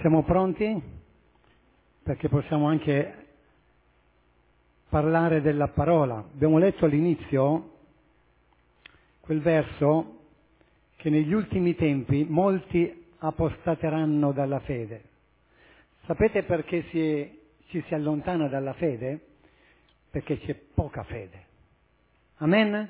Siamo pronti? Perché possiamo anche parlare della parola. Abbiamo letto all'inizio quel verso che negli ultimi tempi molti apostateranno dalla fede. Sapete perché ci si allontana dalla fede? Perché c'è poca fede. Amen?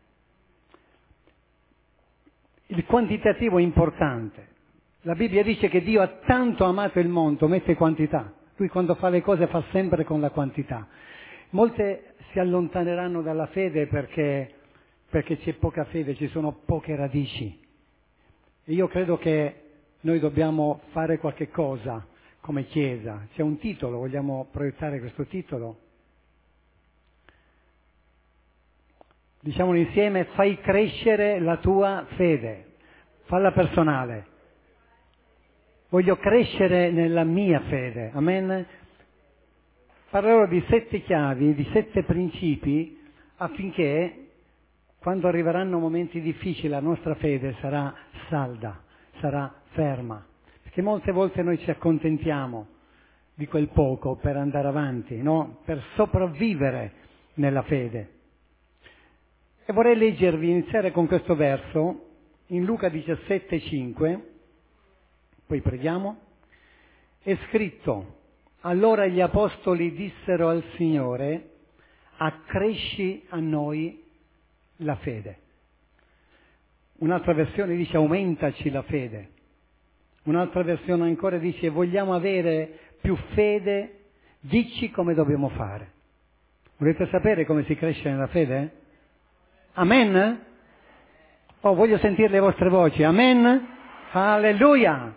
Il quantitativo è importante. La Bibbia dice che Dio ha tanto amato il mondo, mette quantità. Lui quando fa le cose fa sempre con la quantità. Molte si allontaneranno dalla fede perché c'è poca fede, ci sono poche radici. E io credo che noi dobbiamo fare qualche cosa come Chiesa. C'è un titolo, vogliamo proiettare questo titolo? Diciamolo insieme: fai crescere la tua fede. Falla personale. Voglio crescere nella mia fede. Amen? Parlerò di 7 chiavi, di 7 principi affinché quando arriveranno momenti difficili la nostra fede sarà salda, sarà ferma. Perché molte volte noi ci accontentiamo di quel poco per andare avanti, no? Per sopravvivere nella fede. E vorrei leggervi, iniziare con questo verso, in Luca 17,5, poi preghiamo. È scritto: allora gli apostoli dissero al Signore: accresci a noi la fede. Un'altra versione dice: aumentaci la fede. Un'altra versione ancora dice: vogliamo avere più fede, dici come dobbiamo fare. Volete sapere come si cresce nella fede? Amen? Oh, voglio sentire le vostre voci. Amen? Alleluia!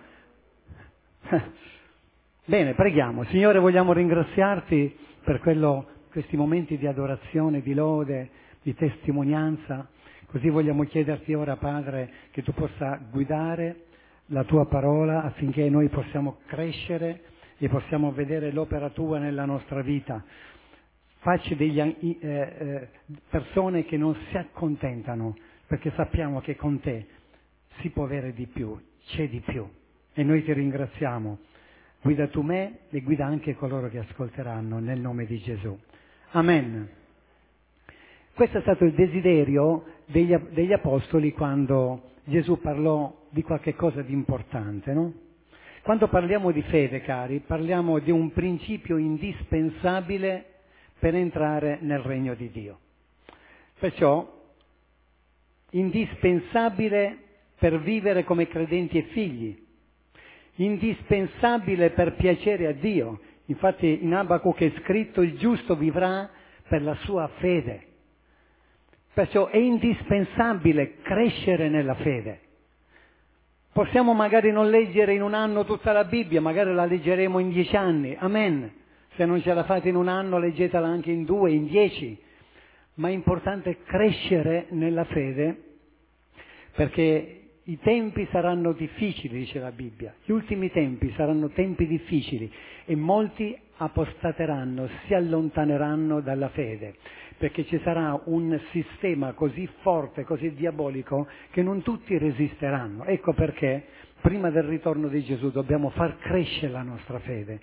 Bene, preghiamo. Signore, vogliamo ringraziarti per questi momenti di adorazione, di lode, di testimonianza. Così vogliamo chiederti ora, Padre, che tu possa guidare la tua parola affinché noi possiamo crescere e possiamo vedere l'opera tua nella nostra vita. Facci persone che non si accontentano, perché sappiamo che con te si può avere di più, c'è di più. E noi ti ringraziamo. Guida tu me e guida anche coloro che ascolteranno, nel nome di Gesù. Amen. Questo è stato il desiderio degli apostoli quando Gesù parlò di qualche cosa di importante, no? Quando parliamo di fede, cari, parliamo di un principio indispensabile per entrare nel regno di Dio. Perciò, indispensabile per vivere come credenti e figli, indispensabile per piacere a Dio. Infatti in Abacuc è scritto: il giusto vivrà per la sua fede. Perciò è indispensabile crescere nella fede. Possiamo magari non leggere in un anno tutta la Bibbia, magari la leggeremo in 10 anni, amen. Se non ce la fate in un anno, leggetela anche in 2, in 10. Ma è importante crescere nella fede, perché i tempi saranno difficili, dice la Bibbia. Gli ultimi tempi saranno tempi difficili e molti apostateranno, si allontaneranno dalla fede, perché ci sarà un sistema così forte, così diabolico, che non tutti resisteranno. Ecco perché prima del ritorno di Gesù dobbiamo far crescere la nostra fede.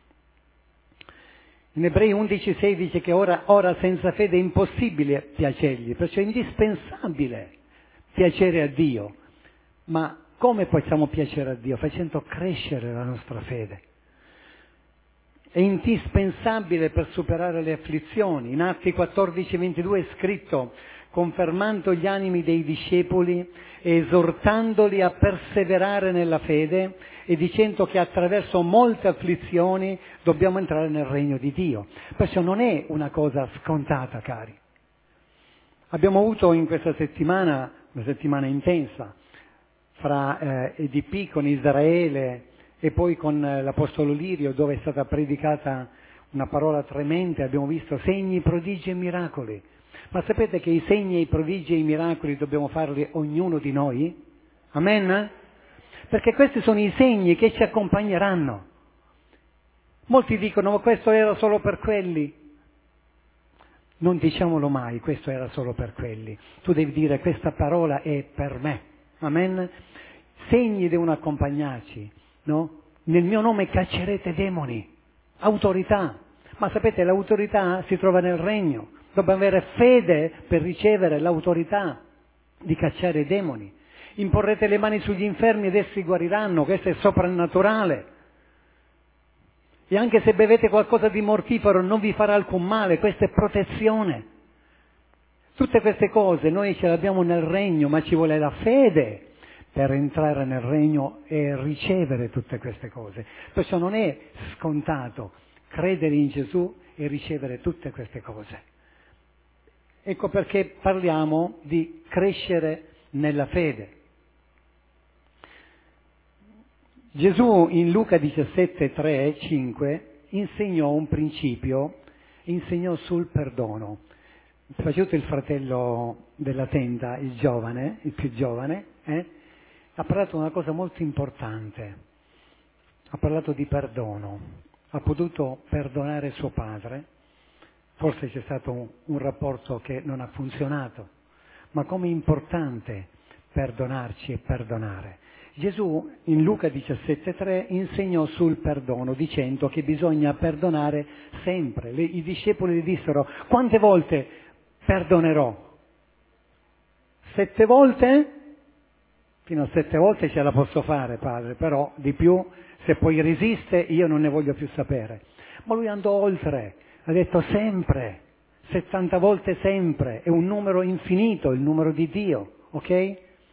In Ebrei 11,6 dice che ora senza fede è impossibile piacergli, perciò è indispensabile piacere a Dio. Ma come possiamo piacere a Dio? Facendo crescere la nostra fede. È indispensabile per superare le afflizioni. In Atti 14,22 è scritto: confermando gli animi dei discepoli e esortandoli a perseverare nella fede e dicendo che attraverso molte afflizioni dobbiamo entrare nel regno di Dio. Perciò non è una cosa scontata, cari. Abbiamo avuto in questa settimana, una settimana intensa, fra EDP con Israele e poi con l'Apostolo Lirio, dove è stata predicata una parola tremenda. Abbiamo visto segni, prodigi e miracoli. Ma sapete che i segni, i prodigi e i miracoli dobbiamo farli ognuno di noi? Amen? Perché questi sono i segni che ci accompagneranno. Molti dicono: ma questo era solo per quelli. Non diciamolo mai, questo era solo per quelli. Tu devi dire: questa parola è per me. Amen? Segni devono accompagnarci, no? nel mio nome caccerete demoni. Autorità. Ma sapete, l'autorità si trova nel regno. Dobbiamo avere fede per ricevere l'autorità di cacciare i demoni. Imporrete le mani sugli infermi ed essi guariranno, questo è soprannaturale. E anche se bevete qualcosa di mortifero non vi farà alcun male, questa è protezione. Tutte queste cose noi ce le abbiamo nel regno, ma ci vuole la fede per entrare nel regno e ricevere tutte queste cose. Perciò non è scontato credere in Gesù e ricevere tutte queste cose. Ecco perché parliamo di crescere nella fede. Gesù in Luca 17, 3, 5 insegnò un principio, insegnò sul perdono. Facciuto il fratello della tenda, il giovane, il più giovane, ha parlato di una cosa molto importante. Ha parlato di perdono. Ha potuto perdonare suo padre. Forse c'è stato un rapporto che non ha funzionato, ma com'è importante perdonarci e perdonare. Gesù in Luca 17,3 insegnò sul perdono dicendo che bisogna perdonare sempre. I discepoli gli dissero: quante volte perdonerò? 7 volte? Fino a 7 volte ce la posso fare, padre, però di più, se poi resiste, io non ne voglio più sapere. Ma lui andò oltre, ha detto sempre, 70 volte sempre, è un numero infinito, il numero di Dio, ok?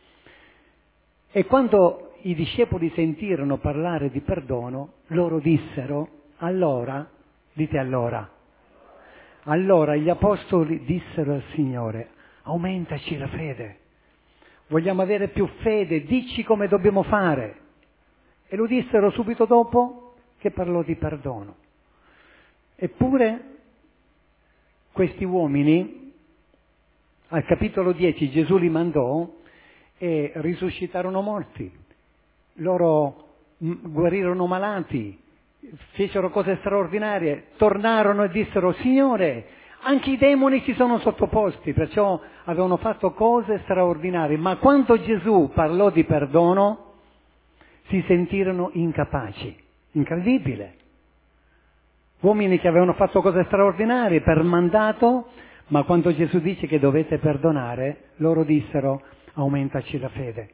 E quando i discepoli sentirono parlare di perdono, loro dissero: allora, dite allora. Allora gli apostoli dissero al Signore: aumentaci la fede. Vogliamo avere più fede, dici come dobbiamo fare. E lo dissero subito dopo che parlò di perdono. Eppure questi uomini, al capitolo 10, Gesù li mandò e risuscitarono morti. Loro guarirono malati, fecero cose straordinarie, tornarono e dissero: Signore, anche i demoni si sono sottoposti, perciò avevano fatto cose straordinarie. Ma quando Gesù parlò di perdono, si sentirono incapaci. Incredibile. Uomini che avevano fatto cose straordinarie per mandato, ma quando Gesù dice che dovete perdonare, loro dissero: aumentaci la fede.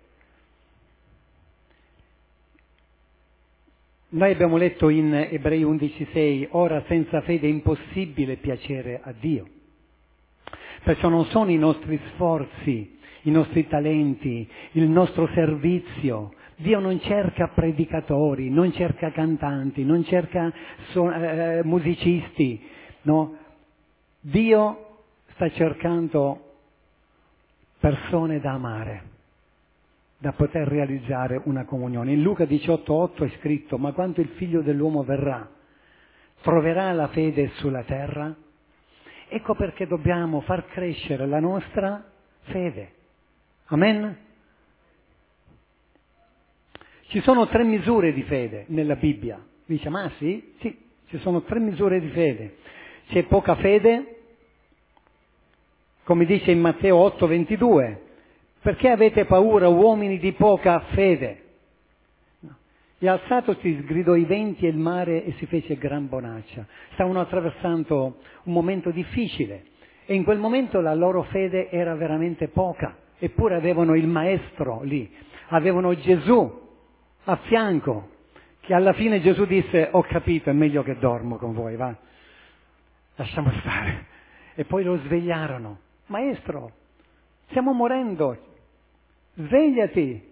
Noi abbiamo letto in Ebrei 11,6: ora senza fede è impossibile piacere a Dio. Perciò non sono i nostri sforzi, i nostri talenti, il nostro servizio. Dio non cerca predicatori, non cerca cantanti, non cerca musicisti, no? Dio sta cercando persone da amare, da poter realizzare una comunione. In Luca 18,8 è scritto: ma quando il Figlio dell'uomo verrà, troverà la fede sulla terra? Ecco perché dobbiamo far crescere la nostra fede. Amen? Ci sono 3 misure di fede nella Bibbia. Dice: ma sì? Sì, ci sono 3 misure di fede. C'è poca fede, come dice in Matteo 8,22. Perché avete paura, uomini di poca fede? No. E alzatosi sgridò i venti e il mare e si fece gran bonaccia. Stavano attraversando un momento difficile e in quel momento la loro fede era veramente poca. Eppure avevano il Maestro lì, avevano Gesù a fianco, che alla fine Gesù disse: ho capito, è meglio che dormo con voi, va, lasciamo stare. E poi lo svegliarono: Maestro, stiamo morendo, svegliati.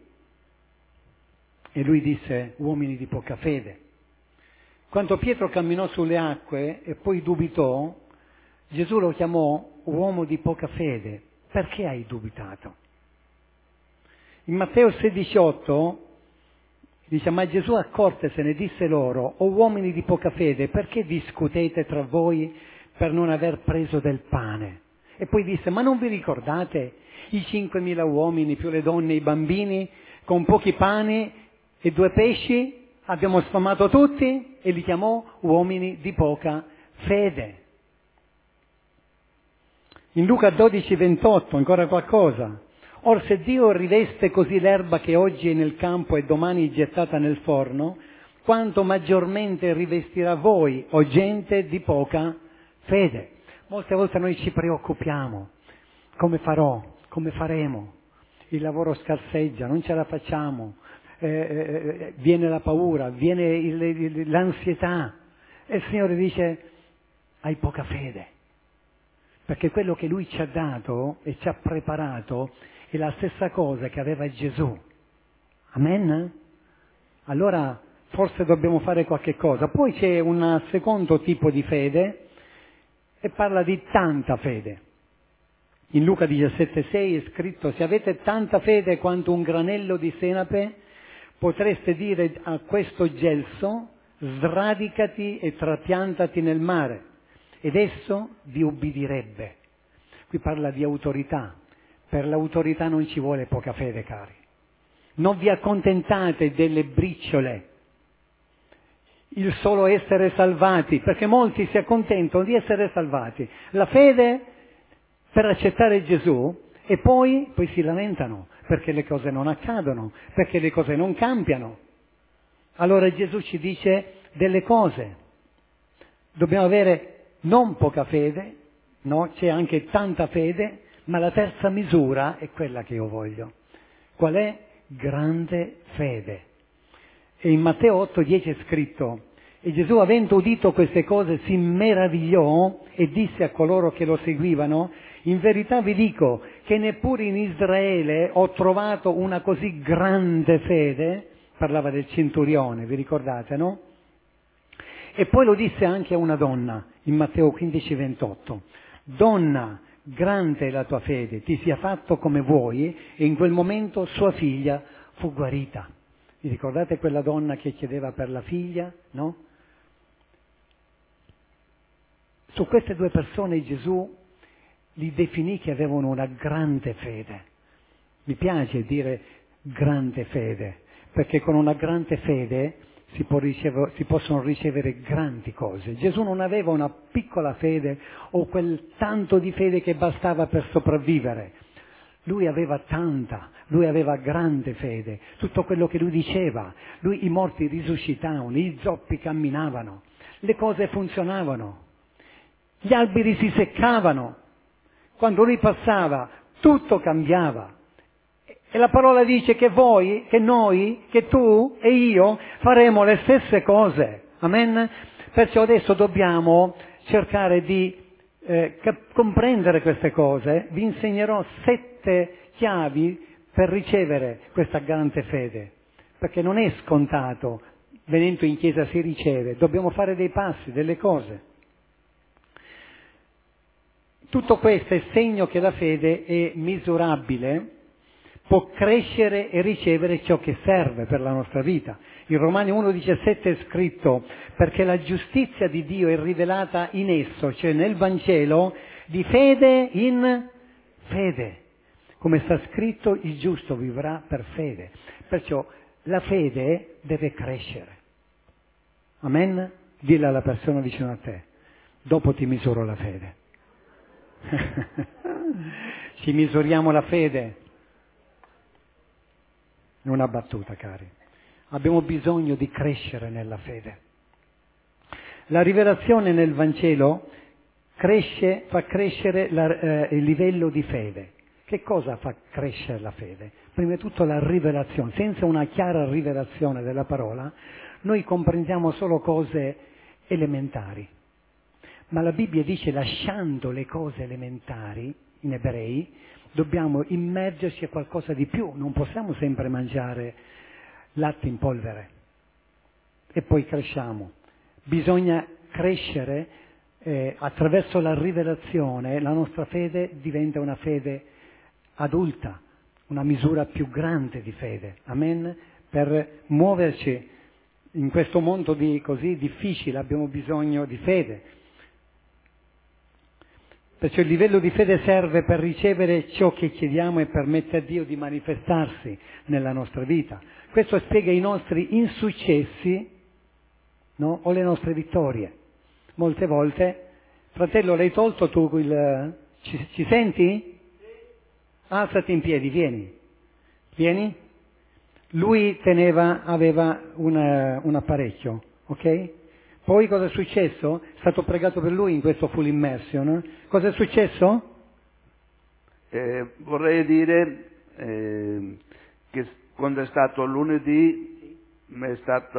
E lui disse: uomini di poca fede. Quando Pietro camminò sulle acque e poi dubitò, Gesù lo chiamò uomo di poca fede. Perché hai dubitato? In Matteo 16,8 dice: ma Gesù accortesene disse loro: o uomini di poca fede, perché discutete tra voi per non aver preso del pane? E poi disse: ma non vi ricordate i 5.000 uomini più le donne e i bambini con pochi pani e 2 pesci? Abbiamo sfamato tutti? E li chiamò uomini di poca fede. In Luca 12,28 ancora qualcosa: or se Dio riveste così l'erba che oggi è nel campo e domani gettata nel forno, quanto maggiormente rivestirà voi, o gente di poca fede. Molte volte noi ci preoccupiamo. Come farò? Come faremo? Il lavoro scarseggia, non ce la facciamo, viene la paura, viene l'ansietà. E il Signore dice, hai poca fede. Perché quello che Lui ci ha dato e ci ha preparato è la stessa cosa che aveva Gesù. Amen? Allora forse dobbiamo fare qualche cosa. Poi c'è un secondo tipo di fede e parla di tanta fede. In Luca 17,6 è scritto: se avete tanta fede quanto un granello di senape, potreste dire a questo gelso: sradicati e trapiantati nel mare, ed esso vi ubbidirebbe. Qui parla di autorità. Per l'autorità non ci vuole poca fede, cari. Non vi accontentate delle briciole, il solo essere salvati, perché molti si accontentano di essere salvati. La fede per accettare Gesù e poi si lamentano perché le cose non accadono, perché le cose non cambiano. Allora Gesù ci dice delle cose. Dobbiamo avere non poca fede, no? C'è anche tanta fede, ma la terza misura è quella che io voglio. Qual è? Grande fede. E in Matteo 8,10 è scritto: e Gesù, avendo udito queste cose, si meravigliò e disse a coloro che lo seguivano: in verità vi dico che neppure in Israele ho trovato una così grande fede. Parlava del centurione, vi ricordate, no? E poi lo disse anche a una donna in Matteo 15,28: donna, grande è la tua fede, ti sia fatto come vuoi. E in quel momento sua figlia fu guarita. Vi ricordate quella donna che chiedeva per la figlia, no? Su queste due persone Gesù li definì che avevano una grande fede. Mi piace dire grande fede, perché con una grande fede si possono ricevere grandi cose. Gesù non aveva una piccola fede o quel tanto di fede che bastava per sopravvivere. Lui aveva tanta, lui aveva grande fede. Tutto quello che lui diceva, i morti risuscitavano, gli zoppi camminavano, le cose funzionavano, gli alberi si seccavano. Quando lui passava, tutto cambiava. E la parola dice che voi, che noi, che tu e io faremo le stesse cose. Amen? Perciò adesso dobbiamo cercare di comprendere queste cose. Vi insegnerò 7 chiavi per ricevere questa grande fede. Perché non è scontato, venendo in chiesa si riceve. Dobbiamo fare dei passi, delle cose. Tutto questo è segno che la fede è misurabile, può crescere e ricevere ciò che serve per la nostra vita. In Romani 1,17 è scritto: perché la giustizia di Dio è rivelata in esso, cioè nel Vangelo, di fede in fede. Come sta scritto, il giusto vivrà per fede. Perciò la fede deve crescere. Amen? Dilla alla persona vicino a te: dopo ti misuro la fede. Ci misuriamo la fede. È una battuta, cari. Abbiamo bisogno di crescere nella fede. La rivelazione nel Vangelo fa crescere il livello di fede. Che cosa fa crescere la fede? Prima di tutto la rivelazione. Senza una chiara rivelazione della parola, noi comprendiamo solo cose elementari. Ma la Bibbia dice: lasciando le cose elementari, in ebrei, dobbiamo immergersi a qualcosa di più. Non possiamo sempre mangiare latte in polvere e poi cresciamo. Bisogna crescere attraverso la rivelazione. La nostra fede diventa una fede adulta, una misura più grande di fede. Amen? Per muoverci in questo mondo così difficile abbiamo bisogno di fede. Perciò il livello di fede serve per ricevere ciò che chiediamo e permette a Dio di manifestarsi nella nostra vita. Questo spiega i nostri insuccessi, no? O le nostre vittorie. Molte volte, fratello, l'hai tolto tu ci senti? Alzati in piedi, vieni. Vieni. Lui aveva un apparecchio, ok? Poi cosa è successo? È stato pregato per lui in questo full immersion. Cosa è successo? Vorrei dire che quando è stato lunedì c'è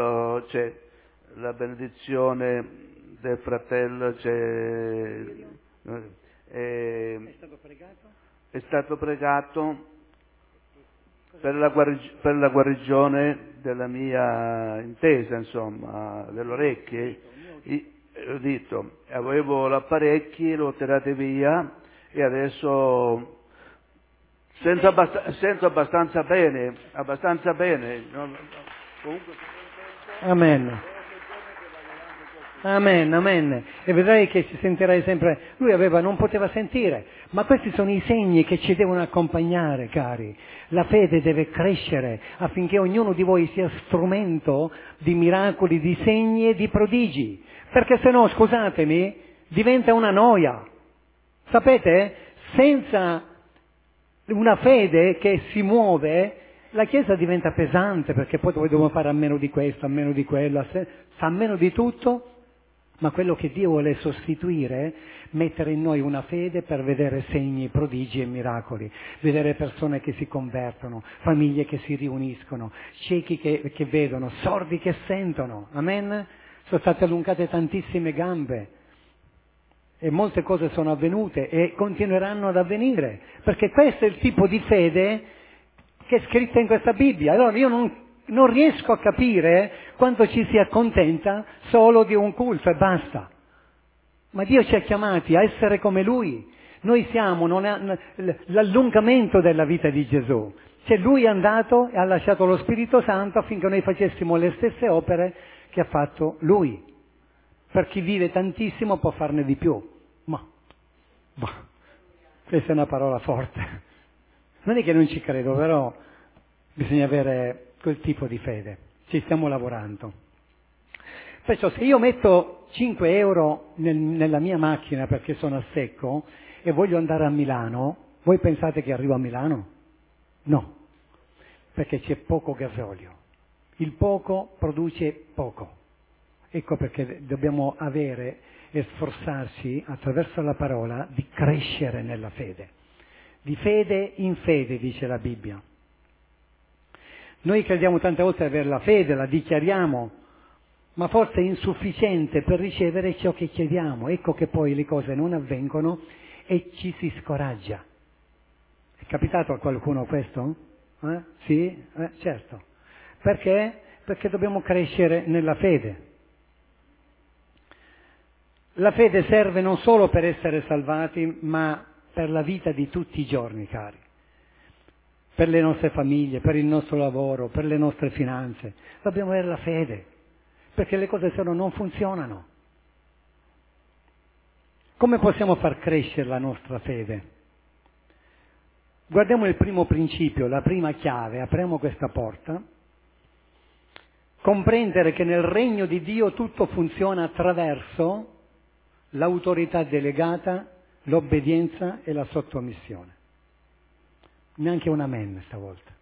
la benedizione del fratello, È stato pregato? È stato pregato per la guarigione della mia intesa, insomma, delle orecchie. Udito. Avevo l'apparecchio, l'ho tirato via e adesso sento abbastanza bene. Comunque, Amen. E vedrai che ci sentirai sempre. Lui non poteva sentire, ma questi sono i segni che ci devono accompagnare, cari. La fede deve crescere affinché ognuno di voi sia strumento di miracoli, di segni e di prodigi. Perché se no, scusatemi, diventa una noia. Sapete? Senza una fede che si muove, la Chiesa diventa pesante, perché poi dobbiamo fare a meno di questo, a meno di quello, fa a meno di tutto. Ma quello che Dio vuole sostituire, mettere in noi una fede per vedere segni, prodigi e miracoli, vedere persone che si convertono, famiglie che si riuniscono, ciechi che vedono, sordi che sentono, amen? Sono state allungate tantissime gambe e molte cose sono avvenute e continueranno ad avvenire, perché questo è il tipo di fede che è scritta in questa Bibbia. Allora io non riesco a capire quanto ci si accontenta solo di un culto e basta. Ma Dio ci ha chiamati a essere come Lui. Noi siamo l'allungamento della vita di Gesù. Cioè Lui è andato e ha lasciato lo Spirito Santo affinché noi facessimo le stesse opere che ha fatto Lui. Per chi vive tantissimo può farne di più. Ma questa è una parola forte. Non è che non ci credo, però bisogna avere quel tipo di fede. Ci stiamo lavorando. Perciò se io metto 5 euro nella mia macchina perché sono a secco e voglio andare a Milano, voi pensate che arrivo a Milano? No, perché c'è poco gasolio. Il poco produce poco. Ecco perché dobbiamo avere e sforzarci attraverso la parola di crescere nella fede. Di fede in fede, dice la Bibbia. Noi crediamo tante volte avere la fede, la dichiariamo, ma forse è insufficiente per ricevere ciò che chiediamo. Ecco che poi le cose non avvengono e ci si scoraggia. È capitato a qualcuno questo? Sì? Certo. Perché? Perché dobbiamo crescere nella fede. La fede serve non solo per essere salvati, ma per la vita di tutti i giorni, cari. Per le nostre famiglie, per il nostro lavoro, per le nostre finanze. Dobbiamo avere la fede, perché le cose se no non funzionano. Come possiamo far crescere la nostra fede? Guardiamo il primo principio, la prima chiave, apriamo questa porta. Comprendere che nel regno di Dio tutto funziona attraverso l'autorità delegata, l'obbedienza e la sottomissione. Neanche un amen stavolta.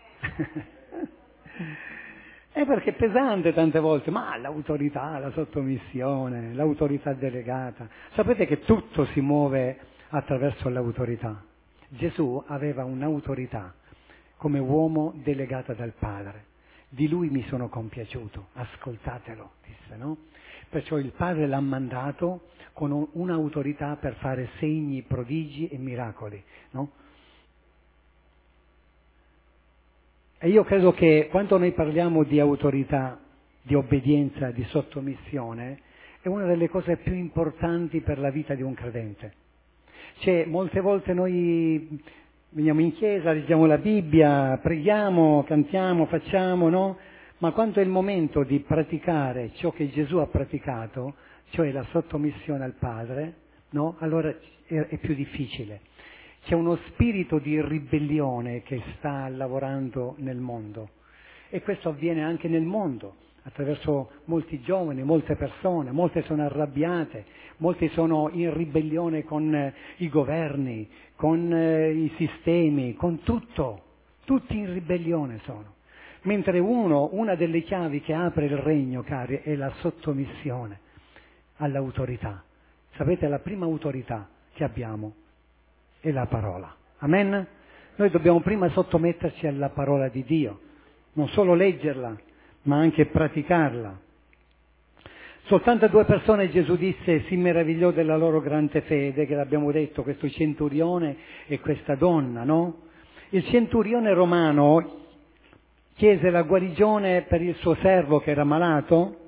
È perché è pesante tante volte, ma l'autorità, la sottomissione, l'autorità delegata. Sapete che tutto si muove attraverso l'autorità. Gesù aveva un'autorità come uomo delegata dal Padre. Di lui mi sono compiaciuto, ascoltatelo, disse, no? Perciò il Padre l'ha mandato con un'autorità per fare segni, prodigi e miracoli, no? E io credo che quando noi parliamo di autorità, di obbedienza, di sottomissione, è una delle cose più importanti per la vita di un credente. Cioè, molte volte noi veniamo in chiesa, leggiamo la Bibbia, preghiamo, cantiamo, facciamo, no? Ma quando è il momento di praticare ciò che Gesù ha praticato, cioè la sottomissione al Padre, no? Allora è più difficile. C'è uno spirito di ribellione che sta lavorando nel mondo e questo avviene anche nel mondo, attraverso molti giovani, molte persone, molte sono arrabbiate, molti sono in ribellione con i governi, con i sistemi, con tutto, tutti in ribellione sono. Mentre una delle chiavi che apre il regno, cari, è la sottomissione all'autorità. Sapete, la prima autorità che abbiamo è la parola. Amen? Noi dobbiamo prima sottometterci alla parola di Dio, non solo leggerla, ma anche praticarla. Soltanto 2 persone Gesù disse si meravigliò della loro grande fede, che l'abbiamo detto, questo centurione e questa donna, no? Il centurione romano chiese la guarigione per il suo servo che era malato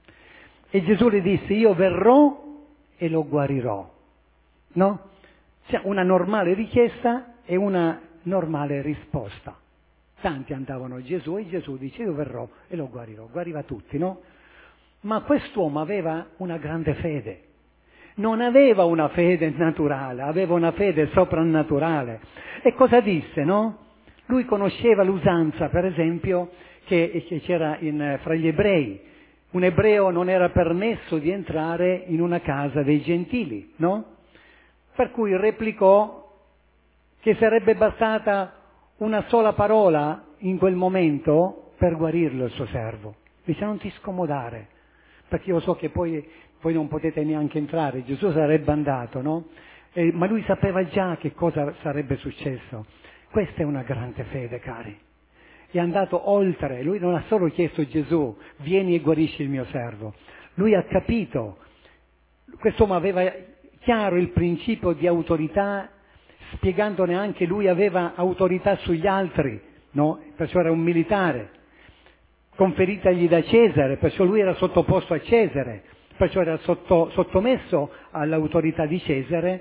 e Gesù le disse io verrò e lo guarirò, no? C'è una normale richiesta e una normale risposta. Tanti andavano a Gesù e Gesù dice io verrò e lo guarirò, guariva tutti, no? Ma quest'uomo aveva una grande fede, non aveva una fede naturale, aveva una fede soprannaturale. E cosa disse, no? Lui conosceva l'usanza, per esempio, che c'era fra gli ebrei. Un ebreo non era permesso di entrare in una casa dei gentili, no? Per cui replicò che sarebbe bastata una sola parola in quel momento per guarirlo il suo servo. Dice non ti scomodare, perché io so che poi non potete neanche entrare, Gesù sarebbe andato, no? Ma lui sapeva già che cosa sarebbe successo. Questa è una grande fede, cari. È andato oltre, lui non ha solo chiesto a Gesù, vieni e guarisci il mio servo. Lui ha capito, quest'uomo aveva chiaro il principio di autorità, spiegandone anche lui aveva autorità sugli altri, no? Perciò era un militare, conferitagli da Cesare, perciò lui era sottoposto a Cesare, perciò era sottomesso all'autorità di Cesare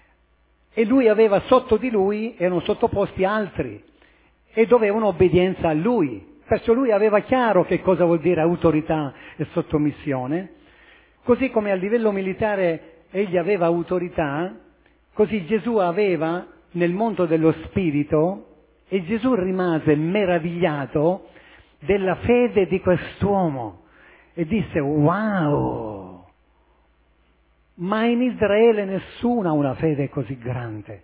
e lui aveva sotto di lui, erano sottoposti altri e dovevano obbedienza a lui, perciò lui aveva chiaro che cosa vuol dire autorità e sottomissione, così come a livello militare egli aveva autorità, così Gesù aveva nel mondo dello spirito e Gesù rimase meravigliato della fede di quest'uomo e disse wow, ma in Israele nessuno ha una fede così grande.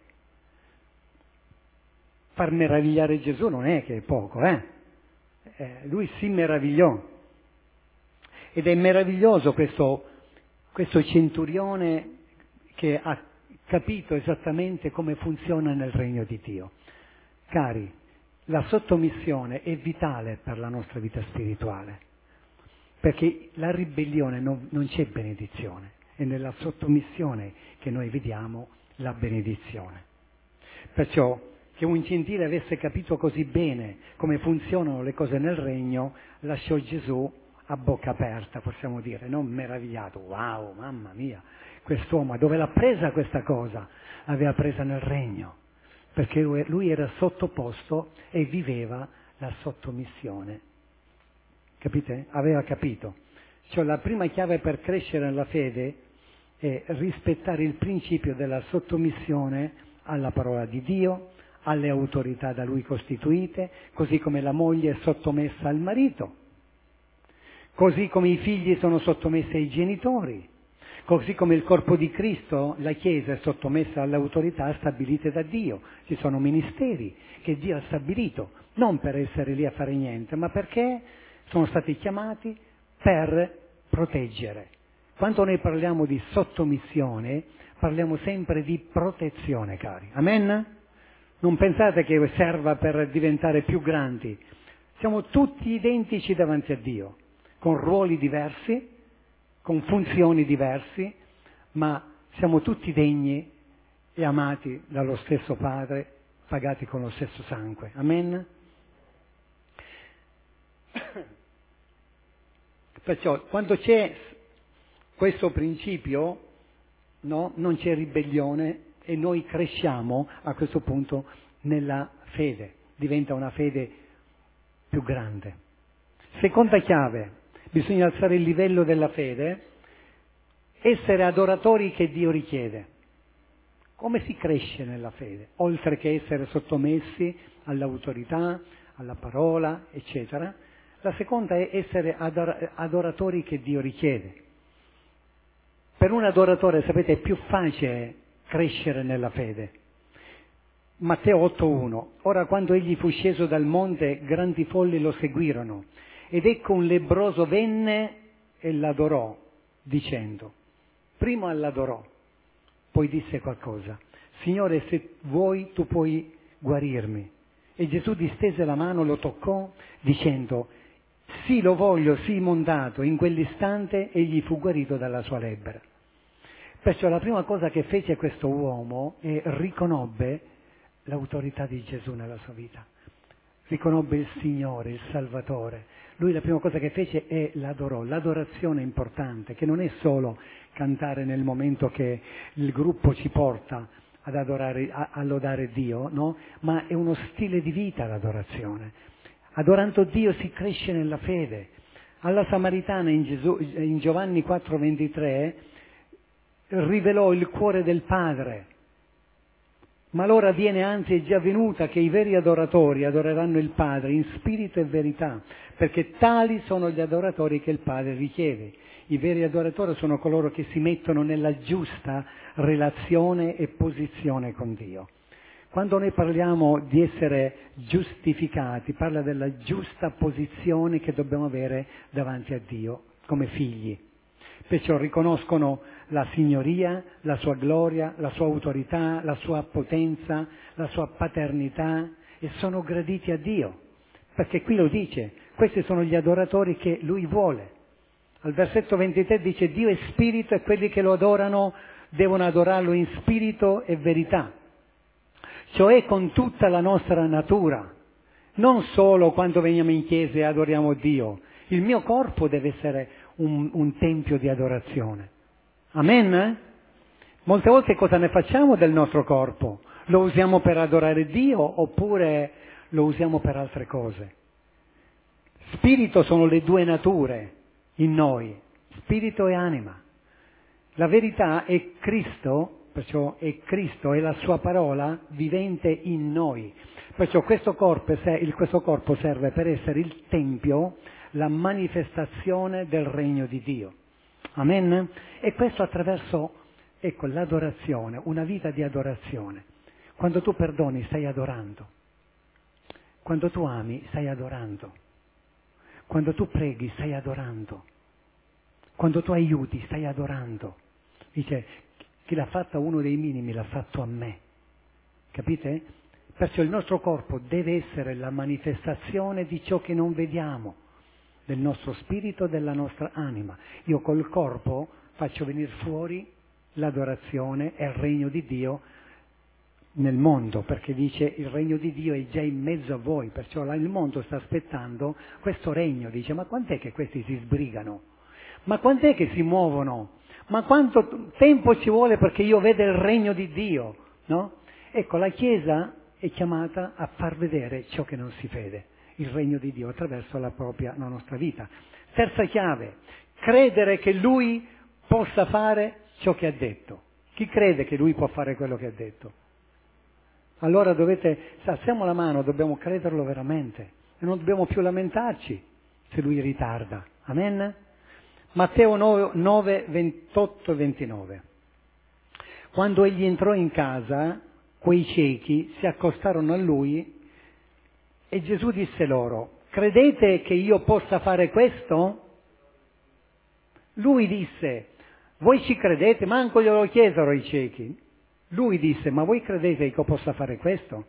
Far meravigliare Gesù non è che è poco, lui si meravigliò ed è meraviglioso questo centurione che ha capito esattamente come funziona nel regno di Dio. Cari, la sottomissione è vitale per la nostra vita spirituale, perché la ribellione non c'è benedizione, è nella sottomissione che noi vediamo la benedizione. Perciò che un gentile avesse capito così bene come funzionano le cose nel regno, lasciò Gesù a bocca aperta, possiamo dire, non meravigliato, wow, mamma mia, quest'uomo dove l'ha presa questa cosa? L'aveva presa nel regno, perché lui era sottoposto e viveva la sottomissione. Capite? Aveva capito. Cioè la prima chiave per crescere nella fede è rispettare il principio della sottomissione alla parola di Dio, alle autorità da lui costituite, così come la moglie è sottomessa al marito, così come i figli sono sottomessi ai genitori, così come il corpo di Cristo, la Chiesa, è sottomessa alle autorità stabilite da Dio. Ci sono ministeri che Dio ha stabilito, non per essere lì a fare niente, ma perché sono stati chiamati per proteggere. Quando noi parliamo di sottomissione, parliamo sempre di protezione, cari. Amen? Non pensate che serva per diventare più grandi. Siamo tutti identici davanti a Dio, con ruoli diversi, con funzioni diverse, ma siamo tutti degni e amati dallo stesso Padre, pagati con lo stesso sangue. Amen? Perciò quando c'è questo principio, no, non c'è ribellione e noi cresciamo a questo punto nella fede, diventa una fede più grande. Seconda chiave, bisogna alzare il livello della fede, essere adoratori che Dio richiede. Come si cresce nella fede? Oltre che essere sottomessi all'autorità, alla parola, eccetera. La seconda è essere adoratori che Dio richiede. Per un adoratore, sapete, è più facile crescere nella fede. Matteo 8,1. Ora quando egli fu sceso dal monte, grandi folli lo seguirono. Ed ecco un lebbroso venne e l'adorò, dicendo, prima l'adorò, poi disse qualcosa. Signore, se vuoi tu puoi guarirmi. E Gesù distese la mano, lo toccò, dicendo, sì, lo voglio, sii mondato. In quell'istante egli fu guarito dalla sua lebbra. Perciò la prima cosa che fece questo uomo è riconobbe l'autorità di Gesù nella sua vita. Riconobbe il Signore, il Salvatore. Lui la prima cosa che fece è l'adorò. L'adorazione è importante, che non è solo cantare nel momento che il gruppo ci porta ad adorare, a lodare Dio, no? Ma è uno stile di vita l'adorazione. Adorando Dio si cresce nella fede. Alla Samaritana in Giovanni 4,23 rivelò il cuore del Padre. Ma l'ora viene, anzi è già venuta, che i veri adoratori adoreranno il Padre in spirito e verità, perché tali sono gli adoratori che il Padre richiede. I veri adoratori sono coloro che si mettono nella giusta relazione e posizione con Dio. Quando noi parliamo di essere giustificati, parla della giusta posizione che dobbiamo avere davanti a Dio come figli. Perciò riconoscono la signoria, la sua gloria, la sua autorità, la sua potenza, la sua paternità e sono graditi a Dio. Perché qui lo dice, questi sono gli adoratori che Lui vuole. Al versetto 23 dice Dio è spirito e quelli che lo adorano devono adorarlo in spirito e verità. Cioè con tutta la nostra natura, non solo quando veniamo in chiesa e adoriamo Dio. Il mio corpo deve essere un tempio di adorazione. Amen? Molte volte cosa ne facciamo del nostro corpo? Lo usiamo per adorare Dio oppure lo usiamo per altre cose? Spirito sono le due nature in noi, spirito e anima. La verità è Cristo, perciò è Cristo, è la sua parola vivente in noi. Perciò questo corpo serve per essere il tempio, la manifestazione del regno di Dio. Amen? E questo attraverso, l'adorazione, una vita di adorazione. Quando tu perdoni stai adorando. Quando tu ami stai adorando. Quando tu preghi stai adorando. Quando tu aiuti stai adorando. Dice, chi l'ha fatta uno dei minimi l'ha fatto a me. Capite? Perciò il nostro corpo deve essere la manifestazione di ciò che non vediamo, del nostro spirito, della nostra anima. Io col corpo faccio venire fuori l'adorazione e il regno di Dio nel mondo, perché dice il regno di Dio è già in mezzo a voi, perciò il mondo sta aspettando questo regno. Dice, ma quant'è che questi si sbrigano? Ma quant'è che si muovono? Ma quanto tempo ci vuole perché io veda il regno di Dio? No? Ecco, la Chiesa è chiamata a far vedere ciò che non si vede, il regno di Dio attraverso la nostra vita. Terza chiave, credere che Lui possa fare ciò che ha detto. Chi crede che Lui può fare quello che ha detto? Allora alziamo la mano, dobbiamo crederlo veramente e non dobbiamo più lamentarci se Lui ritarda. Amen? Matteo 9, 28 e 29. Quando egli entrò in casa, quei ciechi si accostarono a lui e Gesù disse loro, credete che io possa fare questo? Lui disse, voi ci credete? Manco glielo chiesero i ciechi. Lui disse, ma voi credete che io possa fare questo?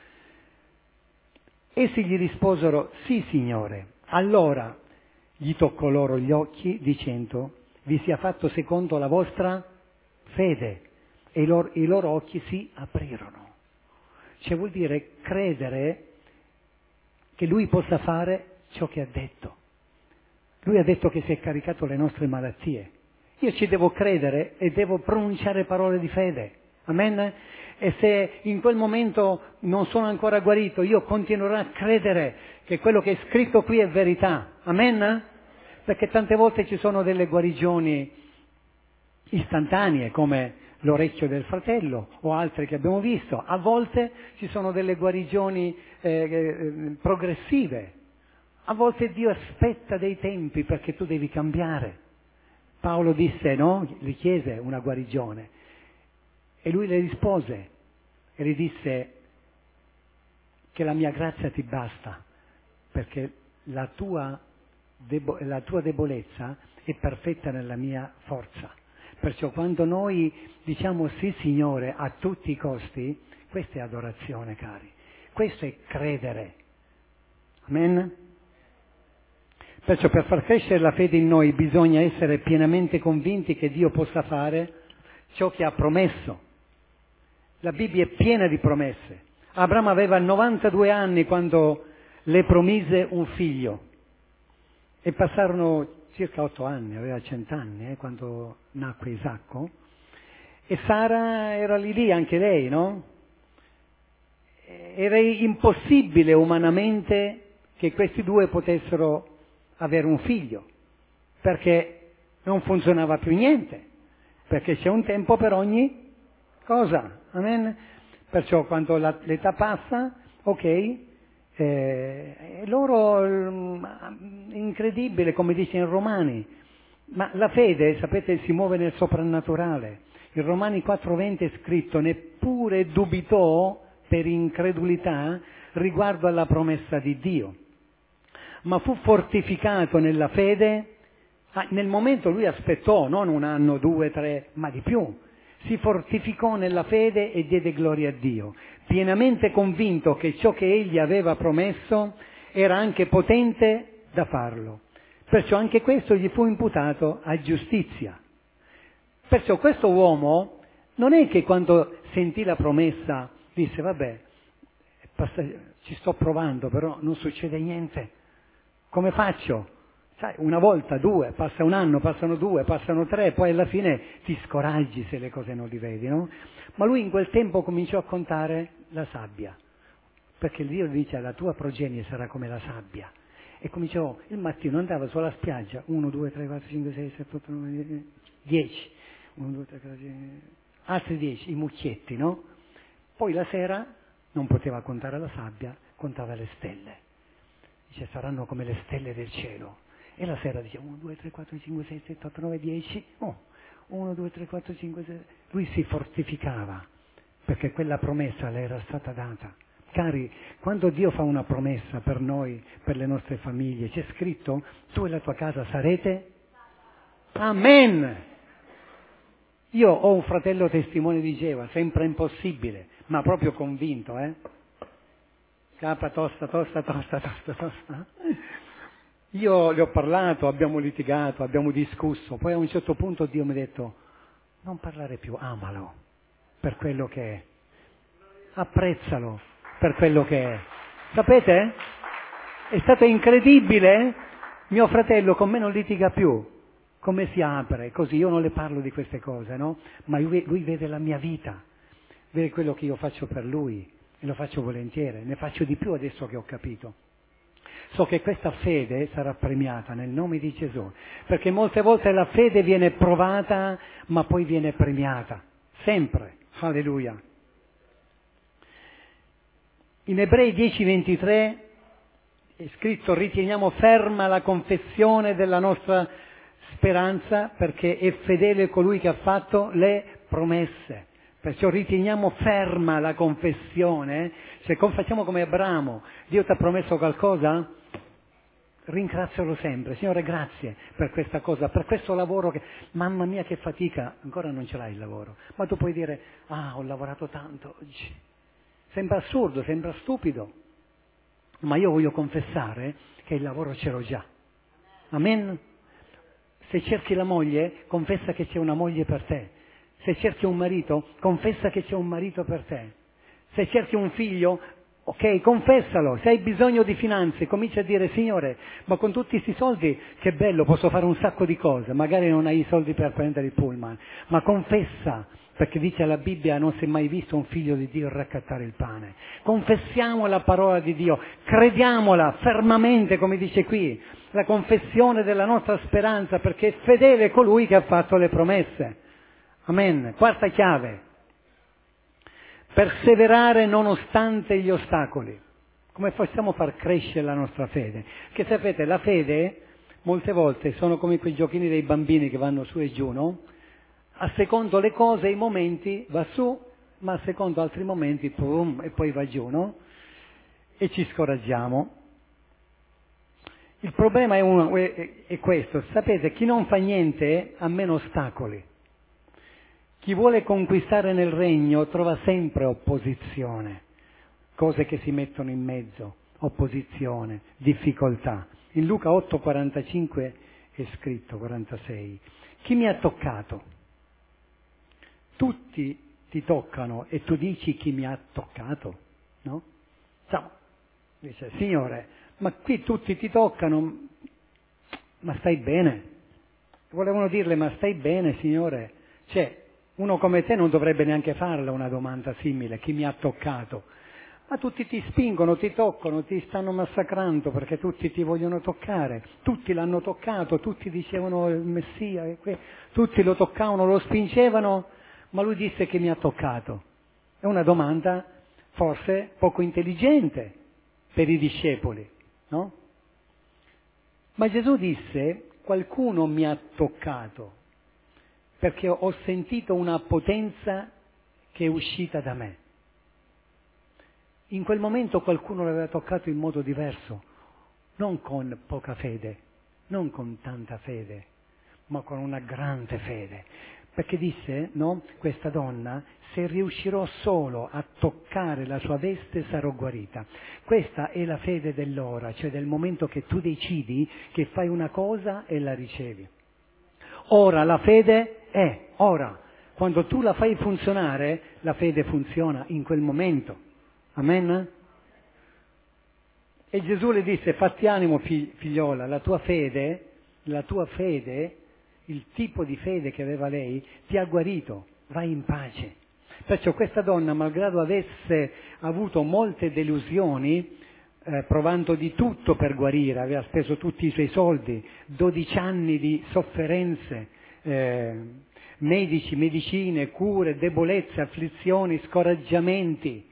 Essi gli risposero, sì Signore. Allora gli toccò loro gli occhi dicendo, vi sia fatto secondo la vostra fede. E i loro occhi si aprirono. Cioè vuol dire credere che Lui possa fare ciò che ha detto. Lui ha detto che si è caricato le nostre malattie. Io ci devo credere e devo pronunciare parole di fede. Amen? E se in quel momento non sono ancora guarito, io continuerò a credere che quello che è scritto qui è verità. Amen? Perché tante volte ci sono delle guarigioni istantanee, come l'orecchio del fratello o altre che abbiamo visto. A volte ci sono delle guarigioni progressive. A volte Dio aspetta dei tempi perché tu devi cambiare. Paolo disse, no? Gli chiese una guarigione. E lui le rispose e gli disse, che la mia grazia ti basta, perché la tua debolezza è perfetta nella mia forza. Perciò quando noi diciamo sì Signore a tutti i costi, questa è adorazione, cari. Questo è credere. Amen? Perciò per far crescere la fede in noi bisogna essere pienamente convinti che Dio possa fare ciò che ha promesso. La Bibbia è piena di promesse. Abramo aveva 92 anni quando le promise un figlio e passarono circa 8 anni, aveva 100 anni quando nacque Isacco, e Sara era lì anche lei, no? Era impossibile umanamente che questi due potessero avere un figlio, perché non funzionava più niente, perché c'è un tempo per ogni cosa, amen? Perciò quando l'età passa, ok, loro, incredibile come dice in Romani, ma la fede, sapete, si muove nel soprannaturale. In Romani 4:20 è scritto: neppure dubitò per incredulità riguardo alla promessa di Dio, ma fu fortificato nella fede. Nel momento lui aspettò, non 1 anno, 2, 3, ma di più. Si fortificò nella fede e diede gloria a Dio, pienamente convinto che ciò che egli aveva promesso era anche potente da farlo. Perciò anche questo gli fu imputato a giustizia. Perciò questo uomo non è che quando sentì la promessa disse vabbè, ci sto provando, però non succede niente. Come faccio? Sai, una volta, 2, passa 1 anno, passano 2, passano 3, poi alla fine ti scoraggi se le cose non li vedi, no? Ma lui in quel tempo cominciò a contare la sabbia, perché Dio dice la tua progenie sarà come la sabbia. E cominciò, il mattino andava sulla spiaggia, 1, 2, 3, 4, 5, 6, 7, 8, 9, 10, 1, 2, 3, 4, 5, altri 10, i mucchietti, no? Poi la sera non poteva contare la sabbia, contava le stelle. Dice, saranno come le stelle del cielo. E la sera dice 1, 2, 3, 4, 5, 6, 7, 8, 9, 10. 1, 2, 3, 4, 5, 6. Lui si fortificava perché quella promessa le era stata data. Cari, quando Dio fa una promessa per noi, per le nostre famiglie, c'è scritto: tu e la tua casa sarete? Amen! Io ho un fratello testimone di Geova, sempre impossibile, ma proprio convinto, Capa tosta. Io le ho parlato, abbiamo litigato, abbiamo discusso, poi a un certo punto Dio mi ha detto: non parlare più, amalo per quello che è, apprezzalo per quello che è. Sapete? È stato incredibile, mio fratello con me non litiga più, come si apre, così io non le parlo di queste cose, no? Ma lui vede la mia vita, vede quello che io faccio per lui e lo faccio volentieri, ne faccio di più adesso che ho capito. So che questa fede sarà premiata nel nome di Gesù, perché molte volte la fede viene provata, ma poi viene premiata, sempre. Alleluia. In Ebrei 10:23 è scritto: riteniamo ferma la confessione della nostra speranza, perché è fedele colui che ha fatto le promesse. Perciò riteniamo ferma la confessione, se facciamo come Abramo, Dio ti ha promesso qualcosa? Ringrazialo sempre, Signore grazie per questa cosa, per questo lavoro che, mamma mia che fatica, ancora non ce l'hai il lavoro, ma tu puoi dire, ho lavorato tanto oggi, sembra assurdo, sembra stupido, ma io voglio confessare che il lavoro ce l'ho già, amen? Se cerchi la moglie, confessa che c'è una moglie per te. Se cerchi un marito, confessa che c'è un marito per te. Se cerchi un figlio, ok, confessalo. Se hai bisogno di finanze, comincia a dire, Signore, ma con tutti questi soldi, che bello, posso fare un sacco di cose. Magari non hai i soldi per prendere il pullman, ma confessa, perché dice la Bibbia, non si è mai visto un figlio di Dio raccattare il pane. Confessiamo la parola di Dio, crediamola fermamente, come dice qui, la confessione della nostra speranza, perché è fedele colui che ha fatto le promesse. Amen. Quarta chiave. Perseverare nonostante gli ostacoli. Come possiamo far crescere la nostra fede? Che sapete, la fede molte volte sono come quei giochini dei bambini che vanno su e giù, no? A secondo le cose, i momenti va su, ma a secondo altri momenti, pum, e poi va giù, no? e ci scoraggiamo. Il problema è questo, sapete, chi non fa niente ha meno ostacoli. Chi vuole conquistare nel regno trova sempre opposizione, cose che si mettono in mezzo, opposizione, difficoltà. In Luca 8,45 è scritto, 46, chi mi ha toccato? Tutti ti toccano e tu dici chi mi ha toccato, no? Ciao. Dice, Signore, ma qui tutti ti toccano, ma stai bene? Volevano dirle, ma stai bene, Signore? Cioè, uno come te non dovrebbe neanche farle una domanda simile, chi mi ha toccato? Ma tutti ti spingono, ti toccano, ti stanno massacrando perché tutti ti vogliono toccare, tutti l'hanno toccato, tutti dicevano il Messia, tutti lo toccavano, lo spingevano, ma lui disse che mi ha toccato. È una domanda forse poco intelligente per i discepoli, no? Ma Gesù disse, qualcuno mi ha toccato, perché ho sentito una potenza che è uscita da me. In quel momento qualcuno l'aveva toccato in modo diverso, non con poca fede, non con tanta fede, ma con una grande fede. Perché disse, no, questa donna, se riuscirò solo a toccare la sua veste sarò guarita. Questa è la fede dell'ora, cioè del momento che tu decidi che fai una cosa e la ricevi. Ora la fede è, ora, quando tu la fai funzionare, la fede funziona in quel momento. Amen? E Gesù le disse, fatti animo figliola, la tua fede, il tipo di fede che aveva lei, ti ha guarito, vai in pace. Perciò questa donna, malgrado avesse avuto molte delusioni, provando di tutto per guarire, aveva speso tutti i suoi soldi, 12 anni di sofferenze, medici, medicine, cure, debolezze, afflizioni, scoraggiamenti.